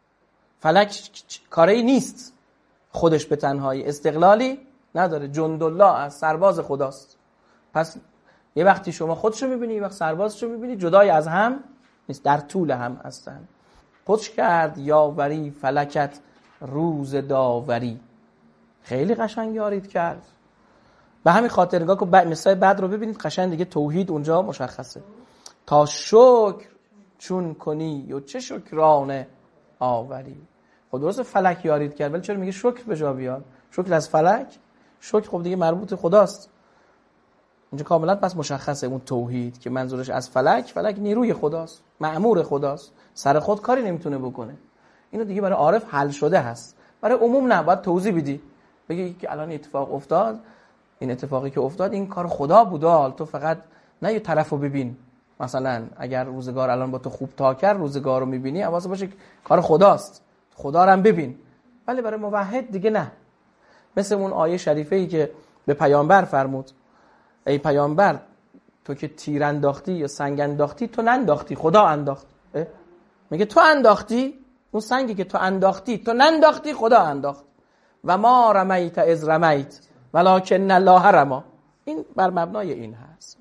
فلک کاری نیست خودش به تنهایی، استقلالی نداره، جند الله است، سرباز خداست. پس یه وقتی شما خودشو میبینی، یه وقت سربازشو میبینی، جدای از هم نیست، در طول هم هستن. خوش کرد یاوری فلکت روز داوری. خیلی قشنگ یارید کرد. به همین خاطر نگاه کن مثال بعد رو ببینید، قشنگ دیگه توحید اونجا مشخصه. تا شکر چون کنی و چه شکرانه آوری. خب درست فلک یارید کرد، ولی چرا میگه شکر به جا بیار؟ شکر از فلک، شکر خب دیگه مربوط خداست. اینجا کاملا پس مشخصه اون توحید که منظورش از فلک، فلک نیروی خداست، مأمور خداست، سر خود کاری نمیتونه بکنه. اینو دیگه برای عارف حل شده هست، برای عموم نه، باید توضیح بدی، بگی که الان اتفاق افتاد، این اتفاقی که افتاد این کار خدا بوده، تو فقط نه یه طرفو ببین. مثلا اگر روزگار الان با تو خوب تا کرد، روزگار رو میبینی، حواست باشه کار خداست، خدا رو هم ببین. ولی برای موحد دیگه نه. مثل اون آیه شریفه ای که به پیامبر فرمود ای پیامبر تو که تیر انداختی یا سنگ انداختی، تو ننداختی، خدا انداخت. میگه تو انداختی، اون سنگی که تو انداختی تو ننداختی، خدا انداخت. و ما رمیت از رمیت ولکن الله رما. این بر مبنای این هست.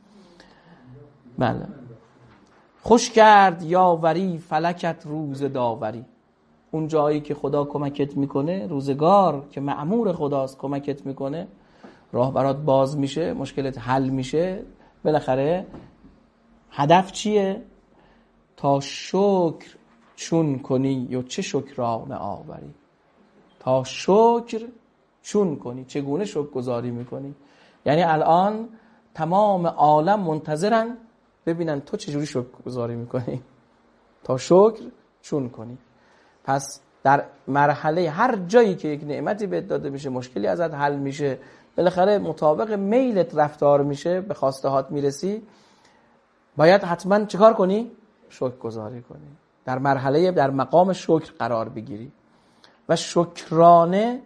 بله. خوش کرد یاوری فلکت روز داوری. اون جایی که خدا کمکت میکنه، روزگار که مأمور خداست کمکت میکنه، راه برات باز میشه، مشکلت حل میشه. بالاخره هدف چیه؟ تا شکر چون کنی یا چه شکرانه آوری. تا شکر چون کنی، چگونه شکر گذاری میکنی. یعنی الان تمام عالم منتظرن ببینن تو چجوری شکر گذاری میکنی. تا شکر چون کنی. پس در مرحله هر جایی که یک نعمتی بهت داده میشه، مشکلی ازت حل میشه، بالاخره مطابق میلت رفتار میشه، به خواسته هات میرسی، باید حتما چیکار کنی؟ شکر گذاری کنی. در مرحله در مقام شکر قرار بگیری. و شکرانه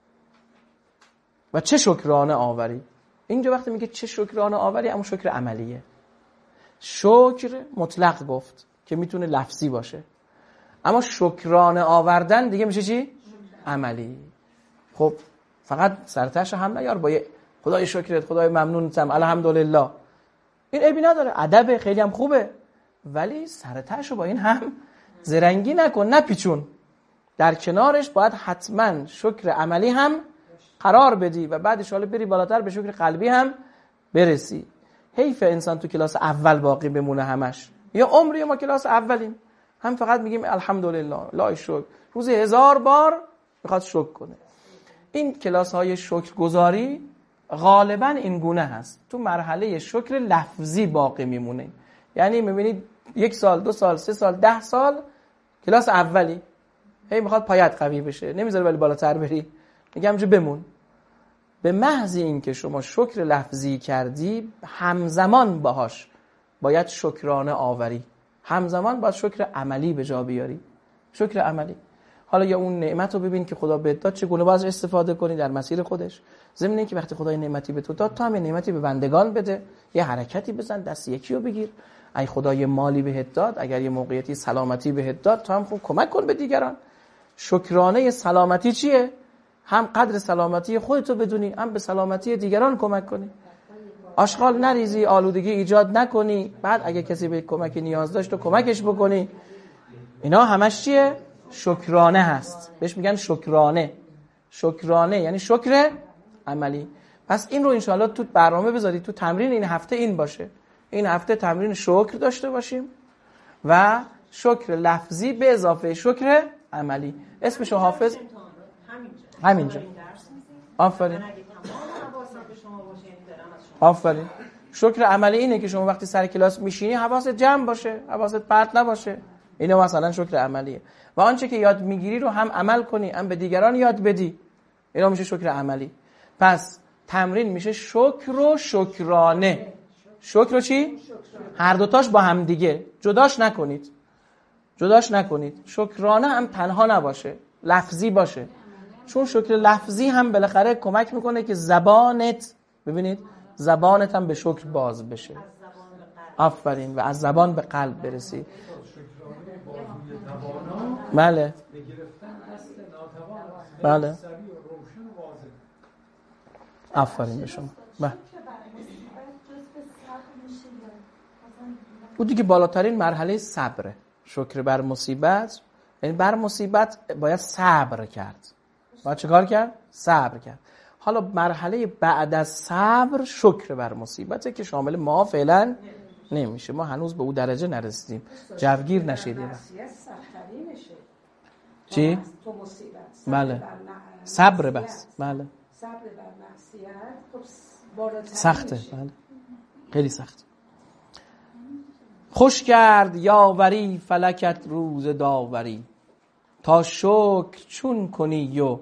و چه شکرانه آوری. اینجا وقتی میگه چه شکرانه آوری، اما شکر عملیه. شکر مطلق گفت که میتونه لفظی باشه، اما شکرانه آوردن دیگه میشه چی؟ عملی. خب فقط سرتش هم نیار با خدای شکرت، خدای ممنونتم، الحمدلله، این عیبی نداره، ادب خیلی هم خوبه، ولی سرتش رو با این هم زرنگی نکن، نپیچون. در کنارش باید حتما شکر عملی هم قرار بدی و بعدش حالا بری بالاتر به شکر قلبی هم برسی. حیف انسان تو کلاس اول باقی بمونه همش. یا عمری ما کلاس اولیم، هم فقط میگیم الحمدلله، لا شکر، روزی هزار بار میخواد شکر کنه. این کلاس های شکر گذاری غالبا این گونه هست، تو مرحله شکر لفظی باقی میمونه. یعنی میبینید یک سال، دو سال، سه سال، ده سال کلاس اولی، هی میخواد پایت قوی بشه، نمیذاره ولی بالاتر بری، میگم همونجا بمون. به محض این که شما شکر لفظی کردی، همزمان باهاش باید شکرانه آوری، همزمان باید شکر عملی به جا بیاری. شکر عملی، حالا یا اون نعمت رو ببین که خدا بهت داد، چگونه باید استفاده کنی در مسیر خودش. ضمن اینکه وقتی خدای نعمتی به تو داد، تو هم نعمتی به بندگان بده، یه حرکتی بزن، دست یکی رو بگیر. ای خدا یه مالی بهت داد، اگر یه موقعیتی سلامتی بهت داد، تو هم خوب کمک کن به دیگران. شکرانه سلامتی چیه؟ هم قدر سلامتی خودتو بدونی، هم به سلامتی دیگران کمک کنی. آشغال نریزی، آلودگی ایجاد نکنی، بعد اگه کسی به کمک نیاز داشت تو کمکش بکنی. اینا همش چیه؟ شکرانه هست. بهش میگن شکرانه. شکرانه یعنی شکر عملی. پس پس این رو انشاءالله تو برنامه بذارید، تو تمرین این هفته این باشه. این هفته تمرین شکر داشته باشیم و شکر لفظی به اضافه شکر عملی. اسمشو حافظ همینجا. آفرین. آفرین. شکر عملی اینه که شما وقتی سر کلاس میشینی حواست جمع باشه، حواست پرت نباشه. اینه مثلا شکر عملیه. و آنچه که یاد میگیری رو هم عمل کنی، هم به دیگران یاد بدی. اینا میشه شکر عملی. پس تمرین میشه شکر و شکرانه. شکر و چی؟ هر دوتاش با هم دیگه، جداش نکنید. جداش نکنید. شکرانه هم تنها نباشه، لفظی باشه. چون شکر لفظی هم بالاخره کمک میکنه که زبانت، ببینید، زبانت هم به شکر باز بشه. آفرین. و از زبان به قلب برسی. بله. بله. آفرین به شما. بله. اون دیگه بالاترین مرحله صبره. شکر بر مصیبت، یعنی بر مصیبت باید صبر کرد. باید چه کار کرد؟ صبر کرد. حالا مرحله بعد از صبر شکر بر مصیبته که شامل ما فعلا نمیشه. ما هنوز به اون درجه نرسیدیم. جوگیر نشیدیم. چی؟ تو مصیبت. بله. صبر بس. بله. صبر بر معصیت خب بالاتر سخته. بله. خیلی سخت. خوش کرد یاوری فلکت روز داوری، تا شکر چون کنی و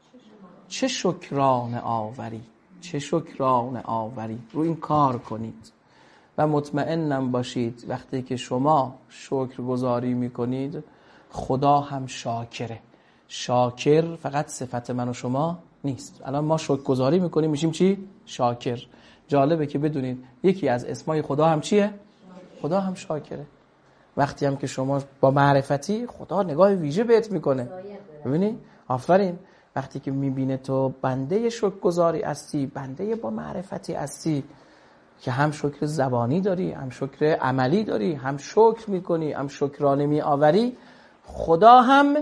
چه شکران آوری. چه شکران آوری. رو این کار کنید و مطمئنم باشید وقتی که شما شکر گذاری میکنید خدا هم شاکره. شاکر فقط صفت من و شما نیست. الان ما شکر گذاری میکنیم میشیم چی؟ شاکر. جالبه که بدونید یکی از اسمای خدا هم چیه؟ خدا هم شاکره. وقتی هم که شما با معرفتی خدا نگاه ویژه بهت میکنه. ببینی؟ آفرین. وقتی که میبینه تو بنده شکرگزاری هستی، بنده با معرفتی هستی که هم شکر زبانی داری، هم شکر عملی داری، هم شکر میکنی، هم شکرانه میآوری، خدا هم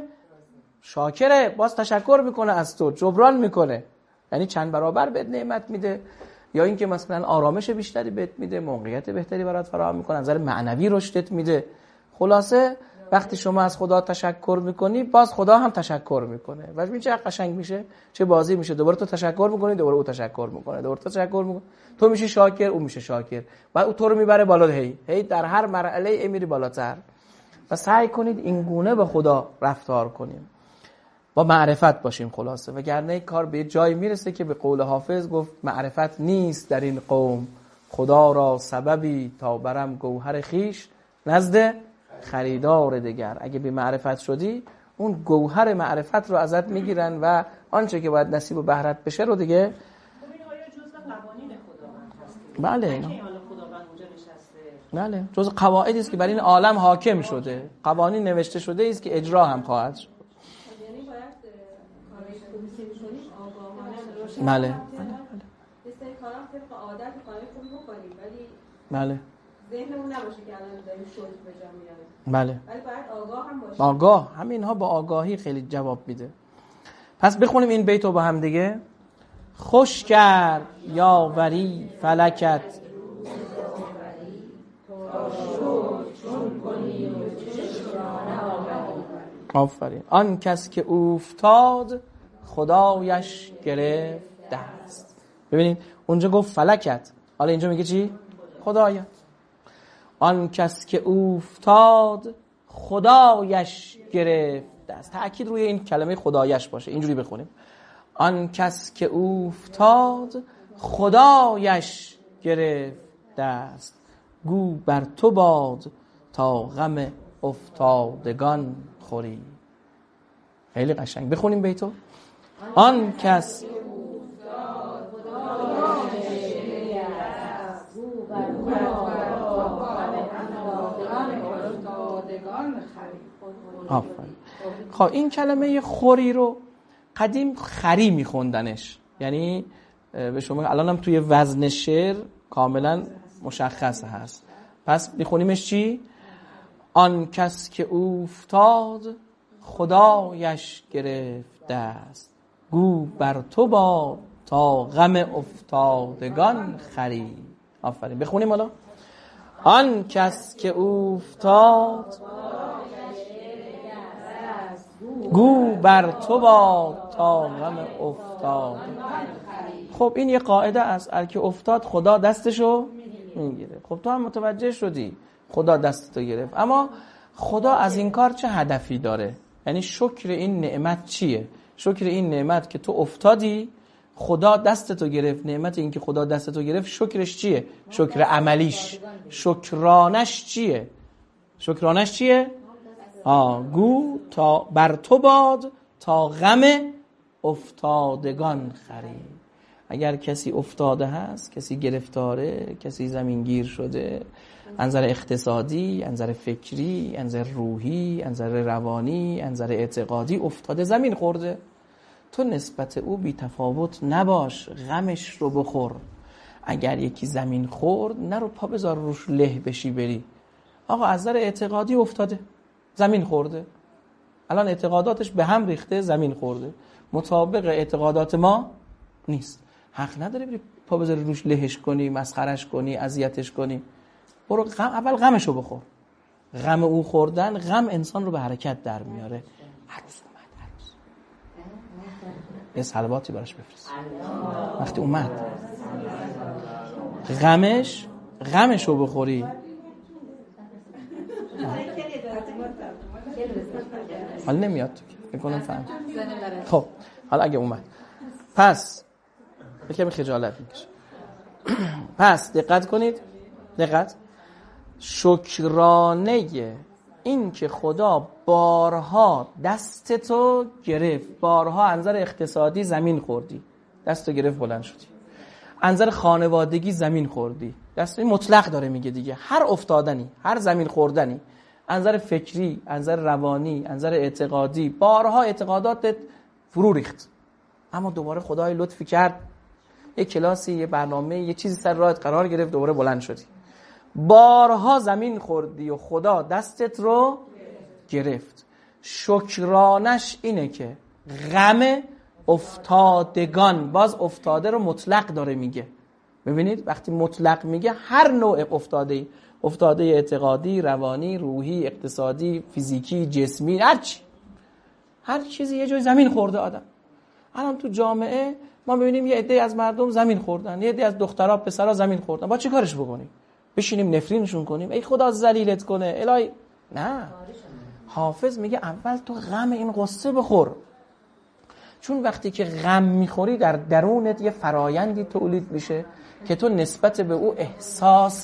شاکره. باز تشکر میکنه از تو، جبران میکنه. یعنی چند برابر بهت نعمت میده، یا اینکه مثلا آرامش بیشتری بهت میده، موقعیت بهتری برات فراهم میکنه، نظر معنوی رشدت میده. خلاصه وقتی شما از خدا تشکر میکنی باز خدا هم تشکر میکنه. و ببین چه قشنگ میشه، چه بازی میشه. دوباره تو تشکر میکنی، دوباره او تشکر میکنه، دوباره تو تشکر میکنی، تو میشی شاکر، او میشه شاکر. بعد او تو رو میبره بالا، هی هی در هر مرحله میری بالاتر. و سعی کنید این گونه به خدا رفتار کنیم، با معرفت باشیم خلاصه. وگرنه کار به جایی میرسه که به قول حافظ گفت معرفت نیست در این قوم، خدا را سببی تا برم گوهر خیش نزد خریدار دگر. اگه به معرفت شدی اون گوهر معرفت رو ازت میگیرن و آنچه که باید نصیب و بهرت بشه رو دیگه. ببین آیا جزء قوانین خداوند هست؟ بله اینا خداوند اونجا نشسته. بله، جزء قواعدی است که بر این عالم حاکم شده. قوانین نوشته شده است که اجرا هم خواهد شد. یعنی باید کارهای خوبی که می‌کنیم آگاهانه روشن. بله. بله. یه سری کارا طبق عادت کارهای خوبی بکنیم ولی بله. ذهنمون نباشه که الان داریم شکر به جا میاریم. بله. ولی باید آگاه هم باشیم. آگاه، همینها با آگاهی خیلی جواب میده. پس بخونیم این بیت رو با هم دیگه. خوش کرد یاوری فلکت آفرین. آن کس که اوفتاد خدایش گرفت دست. ببینید اونجا گفت فلکت، حالا اینجا میگه چی؟ خدایت. آن کس که اوفتاد خدایش گرفت دست. تأکید روی این کلمه خدایش باشه. اینجوری بخونیم. آن کس که اوفتاد خدایش گرفت دست، گو بر تو باد تا غم افتادگان خوری. خیلی قشنگ. بخونیم بیتو. آن کس آفرین. خب این کلمه خوری رو قدیم خری میخوندنش، یعنی به شما الان هم توی وزن شعر کاملا مشخص هست. پس میخونیمش چی؟ آن کس که اوفتاد خدایش گرفت دست، گو بر تو باد تا غم افتادگان خری. آفرین. بخونیم حالا. آن کس که افتاد گو بر تو باد تا غم افتاد. خب این یه قاعده است، هر که افتاد خدا دستشو میگیره. خب تو هم متوجه شدی خدا دستتو گرفت، اما خدا از این کار چه هدفی داره؟ یعنی شکر این نعمت چیه؟ شکر این نعمت که تو افتادی خدا دستتو گرفت، نعمت این که خدا دستتو گرفت شکرش چیه؟ شکر عملیش، شکرانش چیه؟ شکرانش چیه؟ آه گو تا بر تو باد تا غم افتادگان خری. اگر کسی افتاده هست، کسی گرفتاره، کسی زمینگیر شده، انظر اقتصادی، انظر فکری، انظر روحی، انظر روانی، انظر اعتقادی افتاده، زمین خورده، تو نسبت او بی تفاوت نباش، غمش رو بخور. اگر یکی زمین خورد نرو پا بذار روش له بشی بری. آقا از نظر اعتقادی افتاده، زمین خورده، الان اعتقاداتش به هم ریخته، زمین خورده، مطابق اعتقادات ما نیست، حق نداره بری پا بذاری روش لهش کنی، مسخرش کنی، اذیتش کنی. برو غم، اول غمشو بخور. غم او خوردن، غم انسان رو به حرکت در میاره. عروس اومد، عروس یه صلواتی براش بفرست. وقتی اومد غمش غمشو بخوری. حالا نمیاد تو که میکنم فهم. خب حالا اگه اومد پس یکمی خجالت میکشه. پس دقت کنید، دقت. شکرانه این که خدا بارها دستتو گرفت، بارها انظر اقتصادی زمین خوردی، دستتو گرفت بلند شدی، انظر خانوادگی زمین خوردی، دست مطلق داره میگه دیگه، هر افتادنی، هر زمین خوردنی، انظر فکری، انظر روانی، انظر اعتقادی، بارها اعتقاداتت فرو ریخت، اما دوباره خدای لطفی کرد، یه کلاسی، یه برنامه، یه چیزی سر راهت قرار گرفت، دوباره بلند شدی. بارها زمین خوردی و خدا دستت رو گرفت. شکرانش اینه که غم افتادگان، باز افتاده رو مطلق داره میگه. ببینید وقتی مطلق میگه هر نوع افتاده، افتاده اعتقادی، روانی، روحی، اقتصادی، فیزیکی، جسمی، هر چی، هر چیزی یه جای زمین خورده آدم. الان تو جامعه ما ببینیم یه عده از مردم زمین خوردن، یه عده از دخترها پسرها زمین خوردن، با چی کارش بکنیم؟ بشینیم نفرینشون کنیم ای خدا ذلیلت کنه الهی؟ نه. حافظ میگه اول تو غم این قصه بخور، چون وقتی که غم میخوری در درونت یه فرایندی تولید میشه که تو نسبت به او احساس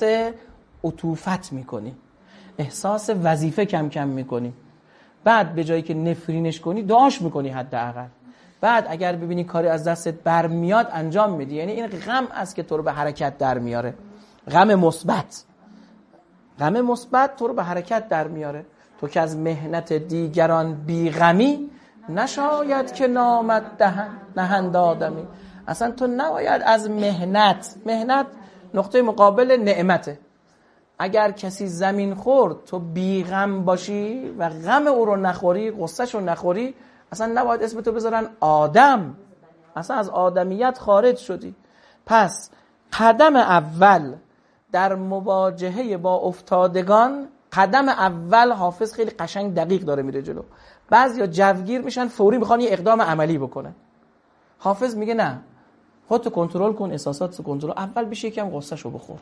عطوفت میکنی، احساس وظیفه کم کم میکنی، بعد به جایی که نفرینش کنی دعاش میکنی حداقل، بعد اگر ببینی کاری از دستت برمیاد انجام میدی. یعنی این غم است که تو رو به حرکت در میاره، غم مثبت، غم مثبت تو رو به حرکت در میاره. تو که از مهنت دیگران بی غمی، نشاید که نامد دهن نهند آدمی. اصلا تو نباید از مهنت، مهنت نقطه مقابل نعمته. اگر کسی زمین خورد تو بی غم باشی و غم او رو نخوری، غصهش رو نخوری، اصلا نباید اسمتو بذارن آدم، اصلا از آدمیت خارج شدی. پس قدم اول در مواجهه با افتادگان، قدم اول حافظ خیلی قشنگ دقیق داره میره جلو. بعضیا جوگیر میشن فوری میخوان یه اقدام عملی بکنن. حافظ میگه نه، خودتو کنترل کن، احساساتتو کنترل، اول بشه یکم غصهشو بخور،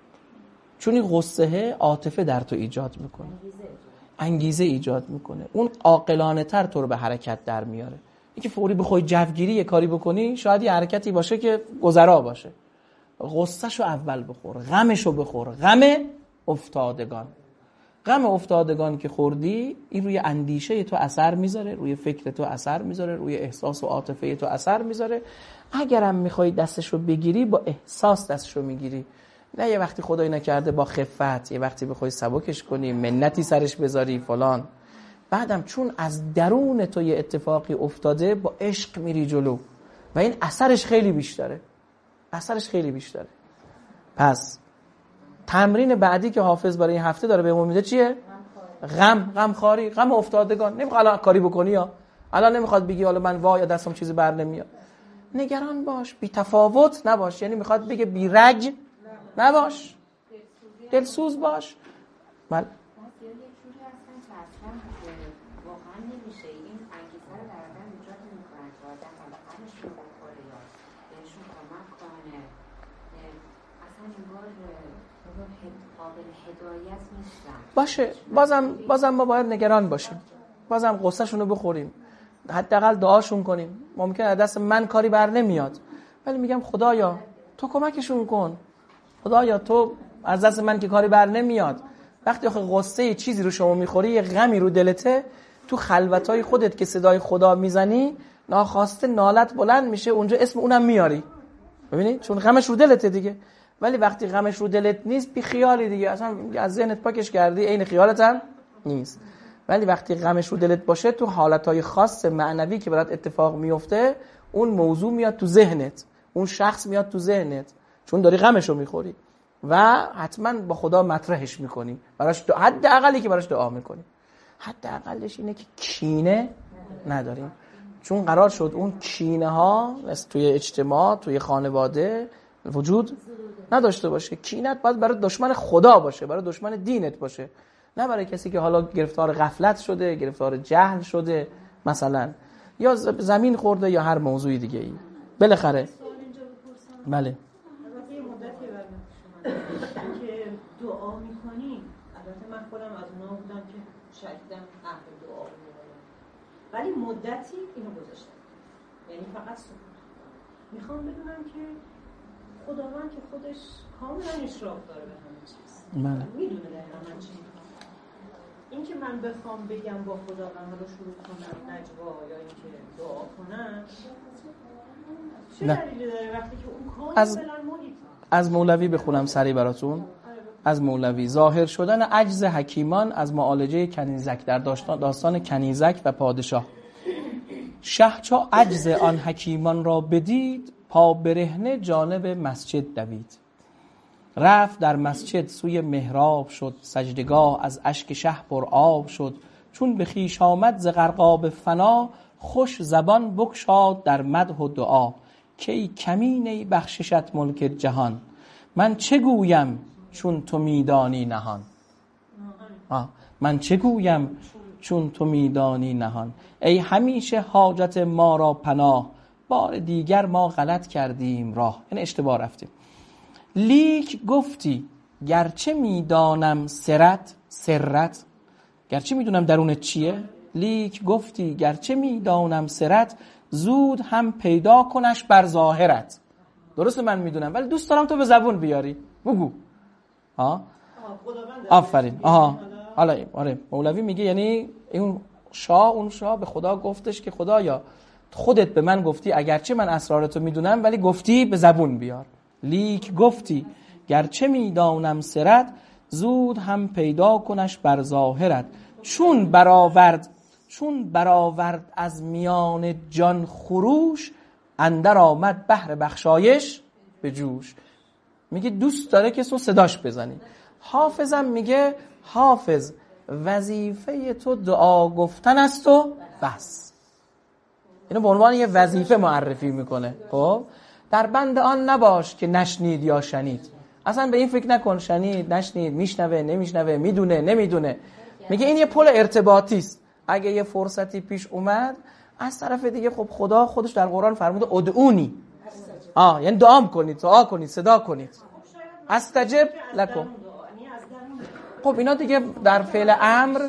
چون این غصه عاطفه در تو ایجاد میکنه، انگیزه ایجاد میکنه، اون عاقلانه تر تو رو به حرکت در میاره. اینکه فوری بخوای جوگیری یه کاری بکنی شاید یه حرکتی باشه که گذرا باشه. غصهشو اول بخور، غمشو بخور، غم افتادگان. غم افتادگان که خوردی این روی اندیشه تو اثر میذاره، روی فکر تو اثر میذاره، روی احساس و عاطفه تو اثر میذاره. اگرم میخوای دستشو بگیری با احساس دستشو میگیری، نه یه وقتی خدای نکرده با خفت، یه وقتی بخوای سبکش کنی، منتی سرش بذاری فلان. بعدم چون از درون تو یه اتفاقی افتاده با عشق میری جلو و این اثرش خیلی بیشتره، اثرش خیلی بیشتره. پس تمرین بعدی که حافظ برای این هفته داره بهمون میده چیه؟ غم، غم خاری، غم افتادگان. نمیخواد الان کاری بکنی، یا الان نمیخواد بگی حالا من وای دستم چیزی بر نمیاد. نگران باش، بی تفاوت نباش. یعنی میخواد بگه بی رگ نباش، دلسوز باش. بله واقعا نمیشه این انگیزه رو در آدم ایجاد نمی‌کنه که آدم حالشون بخوره یا بهشون کمک کنه، اصلا انگار قابل هدایت نیستن. باشه، بازم بازم ما باید نگران باشیم، بازم قصه شونو بخوریم، حداقل دعاشون کنیم. ممکنه از دست من کاری بر نمیاد، ولی میگم خدایا تو کمکشون کن، خدایا تو از دست من که کاری بر نمیاد. وقتی آخه قصه چیزی رو شما میخوری، یه غمی رو دلته، تو خلوتای خودت که صدای خدا میزنی ناخواسته نالت بلند میشه، اونجا اسم اونم میاری. ببینید چون غمش رو دلته دیگه. ولی وقتی غمش رو دلت نیست، بی خیالی دیگه، اصلا از ذهنت پاکش کردی، عین خیالت هم نیست. ولی وقتی غمش رو دلت باشه، تو حالتهای خاص معنوی که برات اتفاق میفته، اون موضوع میاد تو ذهنت، اون شخص میاد تو ذهنت، چون داری غمش رو میخوری و حتما با خدا مطرحش میکنی، براش حد اقلی که براش دعا میکنی. حد اقلش اینه که کینه نداریم، چون قرار شد اون کینه ها توی اجتماع، توی خانواده وجود نداشته باشه. کینت باید برای دشمن خدا باشه، برای دشمن دینت باشه، نه برای کسی که حالا گرفتار غفلت شده، گرفتار جهل شده مثلا، یا زمین خورده یا هر موضوعی دیگه ای. بالاخره بله که دعا میکنیم، البته من خودم از اونا بودم که شدیداً اهل دعا بودم، ولی مدتی اینو گذاشتم، یعنی فقط سکوت. میخوام بدونم که خداوند که خودش کاملا اشراف داره به همه چیز، میدونه دقیقاً من چی میخوام. این که من بخوام بگم با خداوند رو شروع کنم نجوا یا اینکه دعا کنم، چه دلیلی داره وقتی که اون کاملا از محیط. از مولوی بخونم سری براتون. از مولوی: ظاهر شدن عجز حکیمان از معالجه کنیزک. در داستان کنیزک و پادشاه. شه چو عجز آن حکیمان را بدید، پا برهنه جانب مسجد دوید. رفت در مسجد سوی محراب شد، سجدگاه از اشک شه پر آب شد. چون به خویش آمد ز غرقاب فنا، خوش زبان بگشاد در مدح و دعا. که ای کمینه بخششت ملک جهان، من چه گویم چون تو میدانی نهان. آه. من چه گویم چون تو میدانی نهان. ای همیشه حاجت ما را پناه، بار دیگر ما غلط کردیم راه. این اشتباه رفتیم. لیک گفتی گرچه میدانم سرت، سرت گرچه میدونم درونت چیه، لیک گفتی گرچه میدانم سرت، زود هم پیدا کنش بر ظاهرت. درسته من میدونم، ولی دوست دارم تو به زبون بیاری، بگو. ها آفرین. آها حالا آره مولوی میگه یعنی این شاه، اون شاه به خدا گفتش که خدایا خودت به من گفتی اگرچه من اسرارتو میدونم، ولی گفتی به زبون بیار. لیک گفتی گرچه میدانم سرت، زود هم پیدا کنش بر ظاهرت. چون برآورد چون برآورد از میان جان خروش، اندر آمد بحر بخشایش به جوش. میگه دوست داره که تو صداش بزنی. حافظم میگه حافظ وظیفه تو دعا گفتن است و بس. اینو به عنوان یه وظیفه معرفی میکنه. خب در بند آن نباش که نشنید یا شنید. اصلا به این فکر نکن شنید نشنید، میشنوه نمیشنوه، میدونه نمیدونه. میگه این یه پل ارتباطی است. اگه یه فرصتی پیش اومد از طرف دیگه، خب خدا خودش در قرآن فرموده ادعونی، آه یعنی دعا کنید، دعا کنید، صدا کنید. استجب لکم. خب اینا دیگه در فعل امر.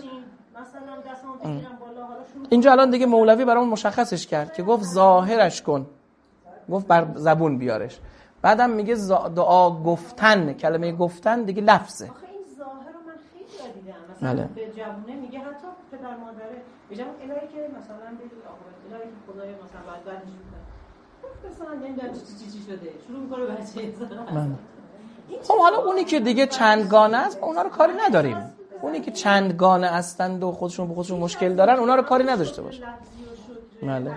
اینجا الان دیگه مولوی برامون مشخصش کرد که گفت ظاهرش کن، گفت بر زبون بیارش. بعدم میگه دعا گفتن، کلمه گفتن دیگه لفظه. آخه این ظاهر رو من خیلی دیدم، مثلا بله. به جوونه میگه حتی پدر مادره به جوون الهی که مثلا بگید آقا الهی که خدای مثلا بعد بعدش میکنه، مثلا نمیدونم چی چی شده شروع میکنه بچه زدن. خب حالا اونی که دیگه چندگانه است اونا رو کاری نداریم. اونی که چندگانه هستند و خودشون به خودشون مشکل دارن اونا رو کاری نداشته باشه. بله.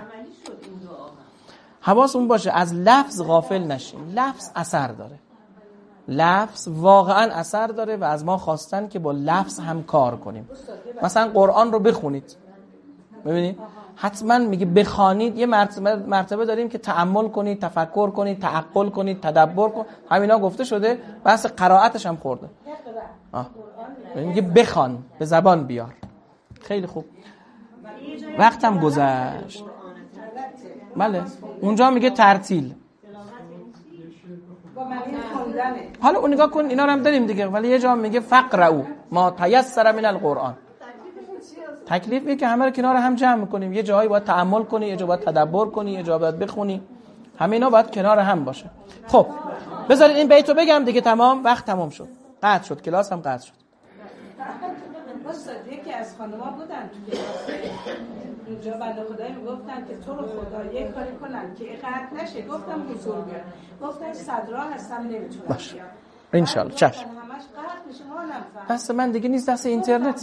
حواسمون باشه از لفظ غافل نشیم. لفظ اثر داره. لفظ واقعا اثر داره و از ما خواستن که با لفظ هم کار کنیم. مثلا قرآن رو بخونید. ببینید حتما میگه بخوانید. یه مرتبه مرتبه داریم که تأمل کنید، تفکر کنید، تعقل کنید، تدبر کنید، همینا گفته شده. بحث قرائتش هم خورده. آه. میگه بخوان، به زبان بیار. خیلی خوب. وقتم گذشت. بله اونجا میگه ترتیل. حالا اون نگاه کن، اینا رو هم داریم دیگه، ولی یه جا میگه فقرؤ ما تیسر من القرآن. تکلیفی که همه رو کنار هم جمع میکنیم. یه جایی باید تأمل کنی، یه جا باید تدبر کنی، یه جا باید بخونی. همه اینا باید کنار هم باشه. خب بذارید این بیتو بگم دیگه، تمام. وقت تمام شد، قطع شد، کلاس هم قطع شد. استاد یکی از خانم‌ها بودن تو کلاس اونجا، بنده خدایی میگفتن که تو رو خدا یک کاری کنن که قطع نشه. گفتم حضور بیار، گفتن صدرا هستم نمیتونم باشه ان شاء الله. چشم. همش قطع میشه. ما نفهم. پس من دیگه نیست دست اینترنت.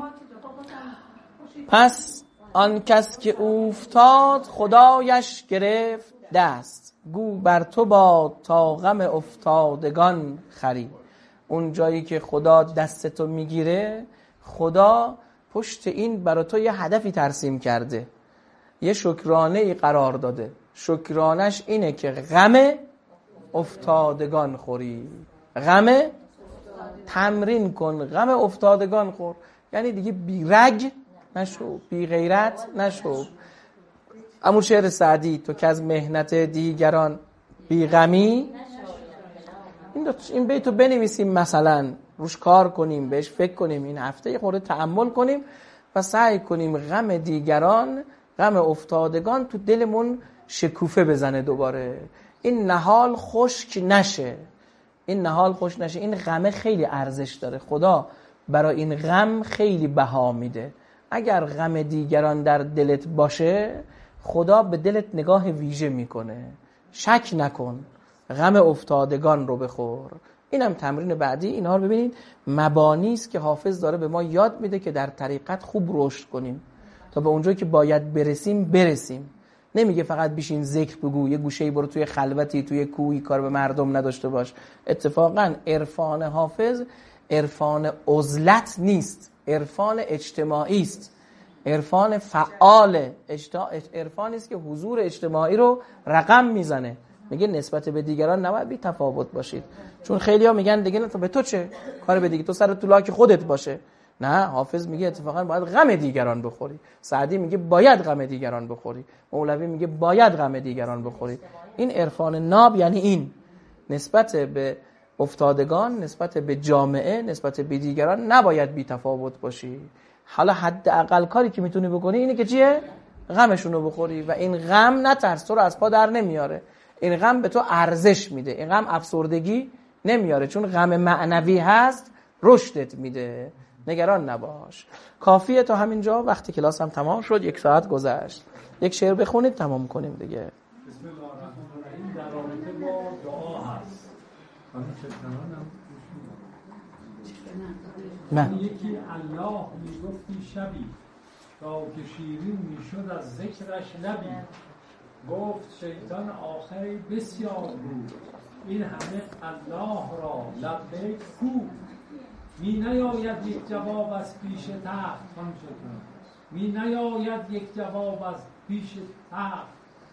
پس آن کس که افتاد خدایش گرفت دست، گو بر تو باد تا غم افتادگان خری. اون جایی که خدا دستتو میگیره، خدا پشت این برای تو یه هدفی ترسیم کرده، یه شکرانه ای قرار داده. شکرانش اینه که غم افتادگان خوری. غم تمرین کن، غم افتادگان خور. یعنی دیگه بی رگ نشو، بی غیرت نشو. همون شعر سعدی، تو که از مهنت دیگران بی غمی. این این بیتو بنویسیم، مثلا روش کار کنیم، بهش فکر کنیم، این هفته یه خورده تأمل کنیم و سعی کنیم غم دیگران، غم افتادگان تو دلمون شکوفه بزنه دوباره. این نهال خشک نشه، این نهال خشک نشه. این غم خیلی ارزش داره، خدا برای این غم خیلی بها میده. اگر غم دیگران در دلت باشه، خدا به دلت نگاه ویژه میکنه. شک نکن، غم افتادگان رو بخور. اینم تمرین بعدی. اینها رو ببینید، مبانی است که حافظ داره به ما یاد میده که در طریقت خوب رشد کنیم تا به اونجایی که باید برسیم برسیم. نمیگه فقط بشین ذکر بگو، یه گوشه‌ای برو توی خلوتی، توی کوی، کار به مردم نداشته باش. اتفاقا عرفان حافظ عرفان عزلت نیست، عرفان اجتماعی است، عرفان فعال. عرفانی است که حضور اجتماعی رو رقم میزنه. میگه نسبت به دیگران نباید بی تفاوت باشید. چون خیلی‌ها میگن دیگه نه تو به تو چه کار، به دیگه تو سر تو لاک خودت باشه. نه، حافظ میگه اتفاقا باید غم دیگران بخوری. سعدی میگه باید غم دیگران بخوری. مولوی میگه باید غم دیگران بخوری. این عرفان ناب یعنی این نسبت به افتادگان، نسبت به جامعه، نسبت به دیگران نباید بی تفاوت باشی. حالا حداقل کاری که میتونی بکنی اینه که چیه؟ غمشون رو بخوری. و این غم نترس، تو رو از پا در نمیاره. این غم به تو ارزش میده. این غم افسردگی نمیاره، چون غم معنوی هست، رشدت میده. نگران نباش. کافیه تا همینجا. وقتی کلاس هم تمام شد، یک ساعت گذشت. یک شعر بخونید تمام کنیم دیگه. بسم الله الرحمن الرحیم. در رابطه با دعا هست. خانم چتنان هم من یکی الله میگفتی شبی، تا که شیرین میشد از ذکرش لبی. گفت شیطان آخری بسیار بود، این همه الله را لبیک کو. می نیاید یک جواب از پیش تخت. خانم چتنان می نیاید یک جواب از پیش تخت.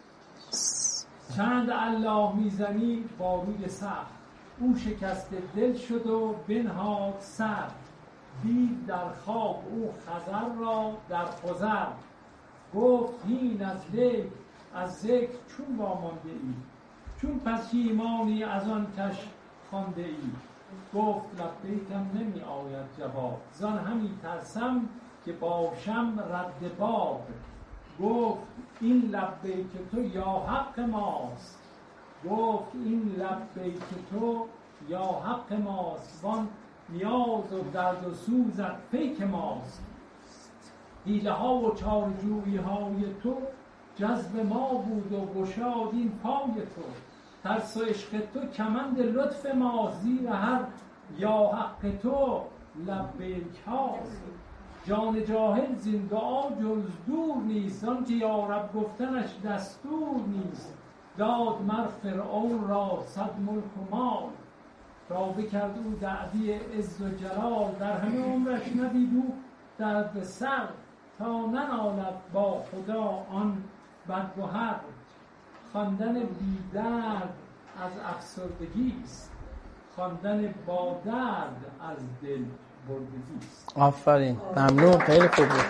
چند الله میزنی با روی سخت. او شکست دل شد و بنهاد سر. دید در خواب او خضر را در خضر. گفت هین از لیک از ذکر چون وامانده ای، چون پشیمانی از آن کش خوانده ای. گفت لبیکم نمی آید جواب، زان همی ترسم که باشم رد باب. گفت این لبیک تو یا حق ماست، گفت این لبیک تو یا حق ماست. وان نیاز و درد و سوزت پیک ماست. حیله ها و چارجویی های تو جذب ما بود و گشاد این پای تو. ترس و عشق تو کمند لطف ما، زیر هر یا حق تو لبیک هاست. جان جاهل زین دعا جز دور نیست، آن که یا رب گفتنش دستور نیست. داد مر فرعون را صد ملک و مال، تا بکرد او دعوی عز و جلال. در همه عمرش ندید او درد سر، تا ننالد با خدا آن بدگهر. خواندن بی‌درد از افسردگی است، خواندن با درد از دل بردگی است. آفرین، ممنون، خیلی خوب بود.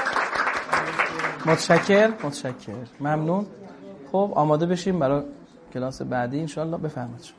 متشکر متشکر ممنون. خب آماده بشیم برای کلاس بعدی ان شاء الله. بفرمایید.